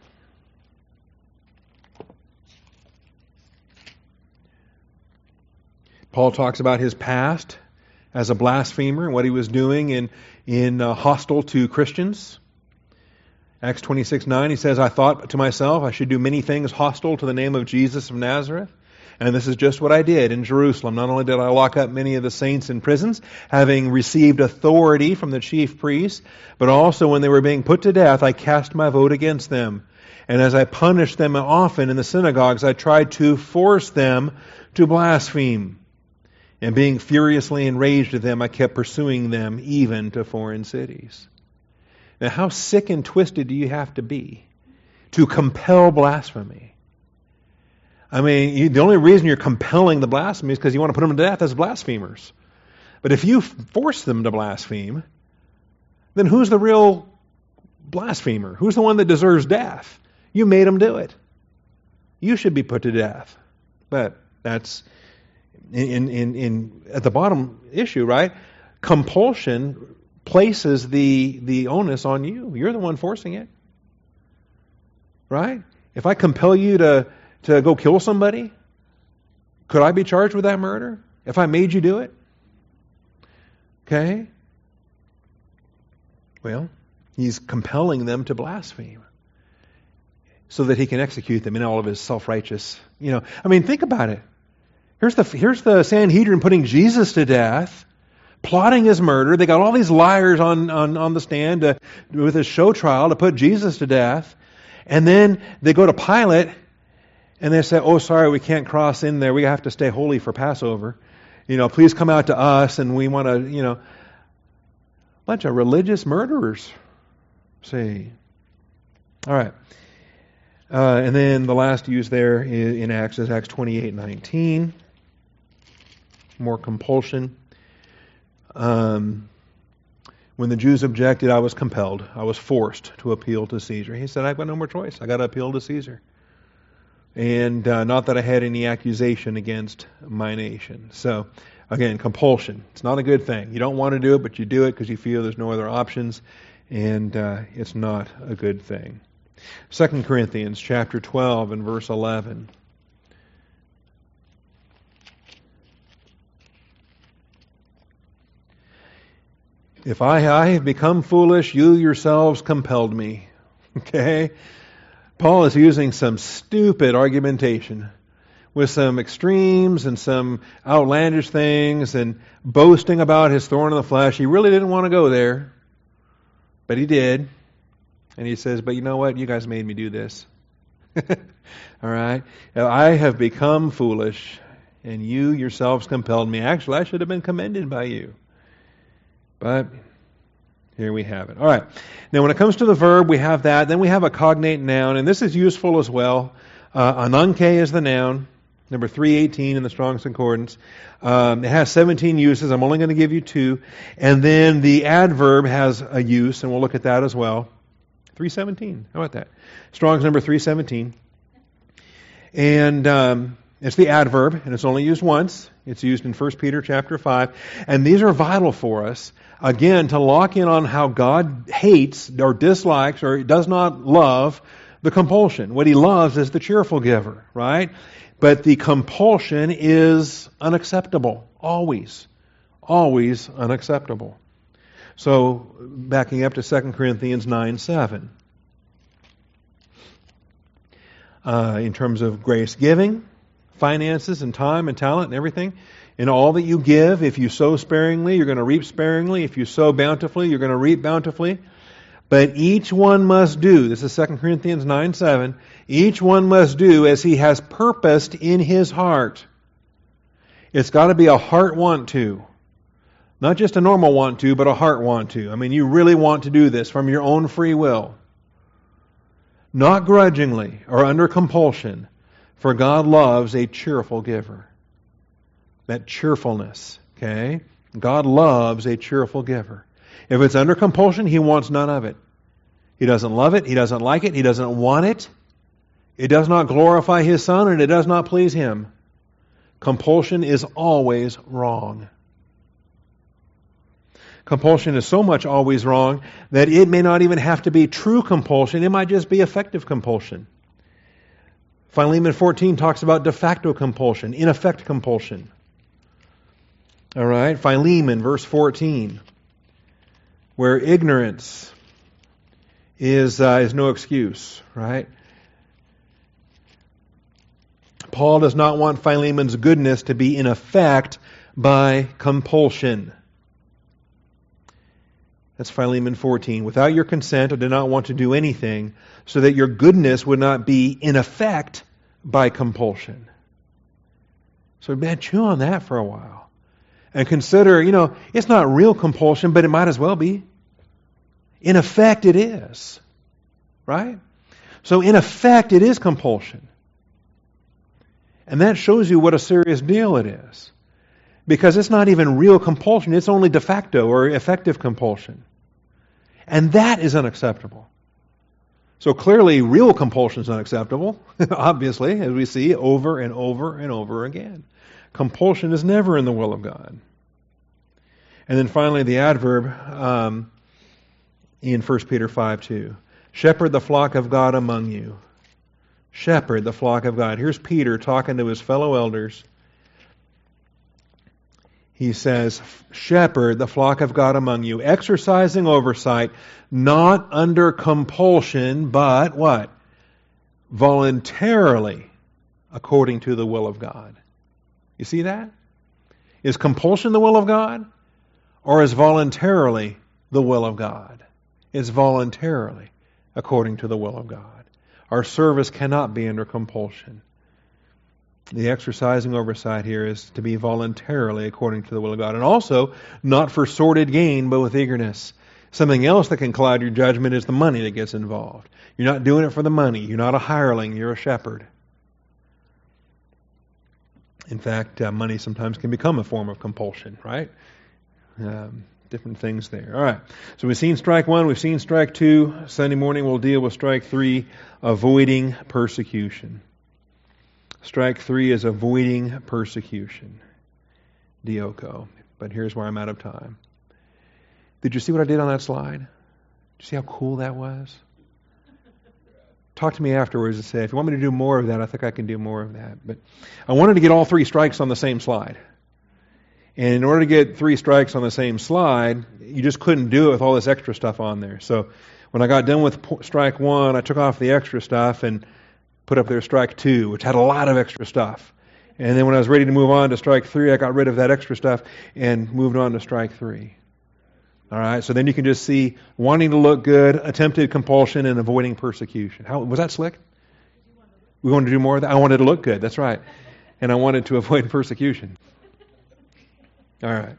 Paul talks about his past as a blasphemer and what he was doing in, in uh, hostile to Christians. Acts twenty-six nine, he says, I thought to myself I should do many things hostile to the name of Jesus of Nazareth. And this is just what I did in Jerusalem. Not only did I lock up many of the saints in prisons, having received authority from the chief priests, but also when they were being put to death, I cast my vote against them. And as I punished them often in the synagogues, I tried to force them to blaspheme. And being furiously enraged at them, I kept pursuing them even to foreign cities. Now, how sick and twisted do you have to be to compel blasphemy? I mean, you, the only reason you're compelling the blasphemy is because you want to put them to death as blasphemers. But if you force them to blaspheme, then who's the real blasphemer? Who's the one that deserves death? You made them do it. You should be put to death. But that's in in in at the bottom issue, right? Compulsion places the the onus on you. You're the one forcing it. Right? If I compel you to to go kill somebody, could I be charged with that murder if I made you do it? Okay? Well, he's compelling them to blaspheme so that he can execute them in all of his self-righteous, you know. I mean, think about it. Here's the here's the Sanhedrin putting Jesus to death, plotting his murder. They got all these liars on, on, on the stand to, with a show trial to put Jesus to death. And then they go to Pilate and they say, oh, sorry, we can't cross in there. We have to stay holy for Passover. You know, please come out to us and we want to, you know. Bunch of religious murderers. See. All right. Uh, and then the last use there in Acts is Acts twenty-eight nineteen. More compulsion. Um, when the Jews objected, I was compelled. I was forced to appeal to Caesar. He said, I've got no more choice. I got to appeal to Caesar. And uh, not that I had any accusation against my nation. So, again, compulsion. It's not a good thing. You don't want to do it, but you do it because you feel there's no other options. And uh, it's not a good thing. Second Corinthians chapter twelve and verse eleven. If I, I have become foolish, you yourselves compelled me. Okay? Paul is using some stupid argumentation with some extremes and some outlandish things and boasting about his thorn in the flesh. He really didn't want to go there, but he did. And he says, but you know what? You guys made me do this. All right? I have become foolish, and you yourselves compelled me. Actually, I should have been commended by you. But here we have it. All right. Now, when it comes to the verb, we have that. Then we have a cognate noun, and this is useful as well. Uh, ananke is the noun, number three eighteen in the Strong's Concordance. Um, it has seventeen uses. I'm only going to give you two. And then the adverb has a use, and we'll look at that as well. three seventeen. How about that? Strong's number three seventeen. And um, it's the adverb, and it's only used once. It's used in First Peter chapter five. And these are vital for us, again, to lock in on how God hates or dislikes or does not love the compulsion. What He loves is the cheerful giver, right? But the compulsion is unacceptable. Always. Always unacceptable. So, backing up to Second Corinthians nine seven. Uh, in terms of grace giving, finances and time and talent and everything, in all that you give, if you sow sparingly, you're going to reap sparingly. If you sow bountifully, you're going to reap bountifully. But each one must do, this is Second Corinthians nine seven, each one must do as he has purposed in his heart. It's got to be a heart want to. Not just a normal want to, but a heart want to. I mean, you really want to do this from your own free will. Not grudgingly or under compulsion, for God loves a cheerful giver. That cheerfulness, okay? God loves a cheerful giver. If it's under compulsion, He wants none of it. He doesn't love it, He doesn't like it, He doesn't want it. It does not glorify His Son, and it does not please Him. Compulsion is always wrong. Compulsion is so much always wrong that it may not even have to be true compulsion. It might just be effective compulsion. Philemon fourteen talks about de facto compulsion, in effect compulsion. All right, Philemon, verse fourteen, where ignorance is uh, is no excuse, right? Paul does not want Philemon's goodness to be in effect by compulsion. That's Philemon fourteen. Without your consent, I did not want to do anything so that your goodness would not be in effect by compulsion. So, man, chew on that for a while. And consider, you know, it's not real compulsion, but it might as well be. In effect, it is. Right? So, in effect, it is compulsion. And that shows you what a serious deal it is. Because it's not even real compulsion, it's only de facto or effective compulsion. And that is unacceptable. So clearly, real compulsion is unacceptable, obviously, as we see over and over and over again. Compulsion is never in the will of God. And then finally, the adverb um, in First Peter five two. Shepherd the flock of God among you. Shepherd the flock of God. Here's Peter talking to his fellow elders. He says, shepherd the flock of God among you, exercising oversight, not under compulsion, but what? Voluntarily, according to the will of God. You see that? Is compulsion the will of God? Or is voluntarily the will of God? It's voluntarily, according to the will of God. Our service cannot be under compulsion. The exercising oversight here is to be voluntarily according to the will of God. And also, not for sordid gain, but with eagerness. Something else that can cloud your judgment is the money that gets involved. You're not doing it for the money. You're not a hireling. You're a shepherd. In fact, uh, money sometimes can become a form of compulsion, right? Um, different things there. All right. So we've seen strike one. We've seen strike two. Sunday morning we'll deal with strike three, avoiding persecution. Strike three is avoiding persecution. Dioko. But here's where I'm out of time. Did you see what I did on that slide? Did you see how cool that was? Talk to me afterwards and say, if you want me to do more of that, I think I can do more of that. But I wanted to get all three strikes on the same slide. And in order to get three strikes on the same slide, you just couldn't do it with all this extra stuff on there. So when I got done with strike one, I took off the extra stuff and put up there strike two, which had a lot of extra stuff. And then when I was ready to move on to strike three, I got rid of that extra stuff and moved on to strike three. All right, so then you can just see wanting to look good, attempted compulsion, and avoiding persecution. How was that slick? We wanted to do more of that? I wanted to look good, that's right. And I wanted to avoid persecution. All right.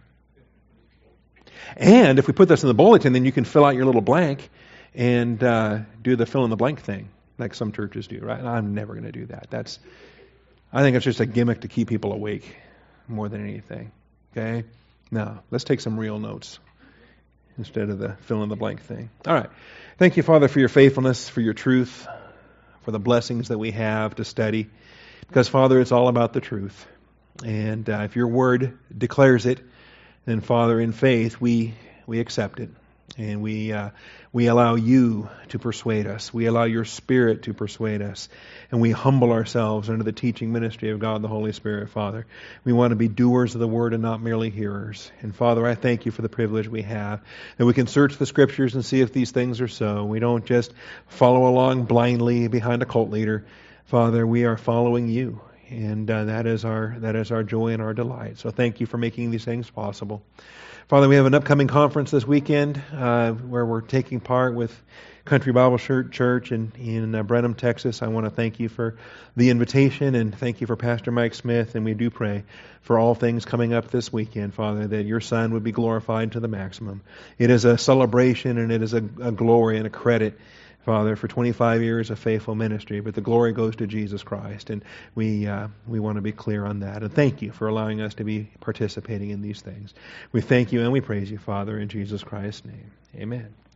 And if we put this in the bulletin, then you can fill out your little blank and uh, do the fill in the blank thing, like some churches do, right? And I'm never going to do that. That's, I think it's just a gimmick to keep people awake more than anything. Okay? Now, let's take some real notes instead of the fill in the blank thing. All right. Thank you, Father, for your faithfulness, for your truth, for the blessings that we have to study. Because, Father, it's all about the truth. And uh, if your word declares it, then, Father, in faith, we we accept it. And we uh, we allow you to persuade us. We allow your Spirit to persuade us. And we humble ourselves under the teaching ministry of God the Holy Spirit, Father. We want to be doers of the word and not merely hearers. And Father, I thank you for the privilege we have, that we can search the Scriptures and see if these things are so. We don't just follow along blindly behind a cult leader. Father, we are following you. And uh, that is our that is our joy and our delight. So thank you for making these things possible. Father, we have an upcoming conference this weekend uh, where we're taking part with Country Bible Church in, in uh, Brenham, Texas. I want to thank you for the invitation and thank you for Pastor Mike Smith. And we do pray for all things coming up this weekend, Father, that your Son would be glorified to the maximum. It is a celebration and it is a, a glory and a credit, Father, for twenty-five years of faithful ministry, but the glory goes to Jesus Christ, and we uh, we want to be clear on that. And thank you for allowing us to be participating in these things. We thank you and we praise you, Father, in Jesus Christ's name. Amen.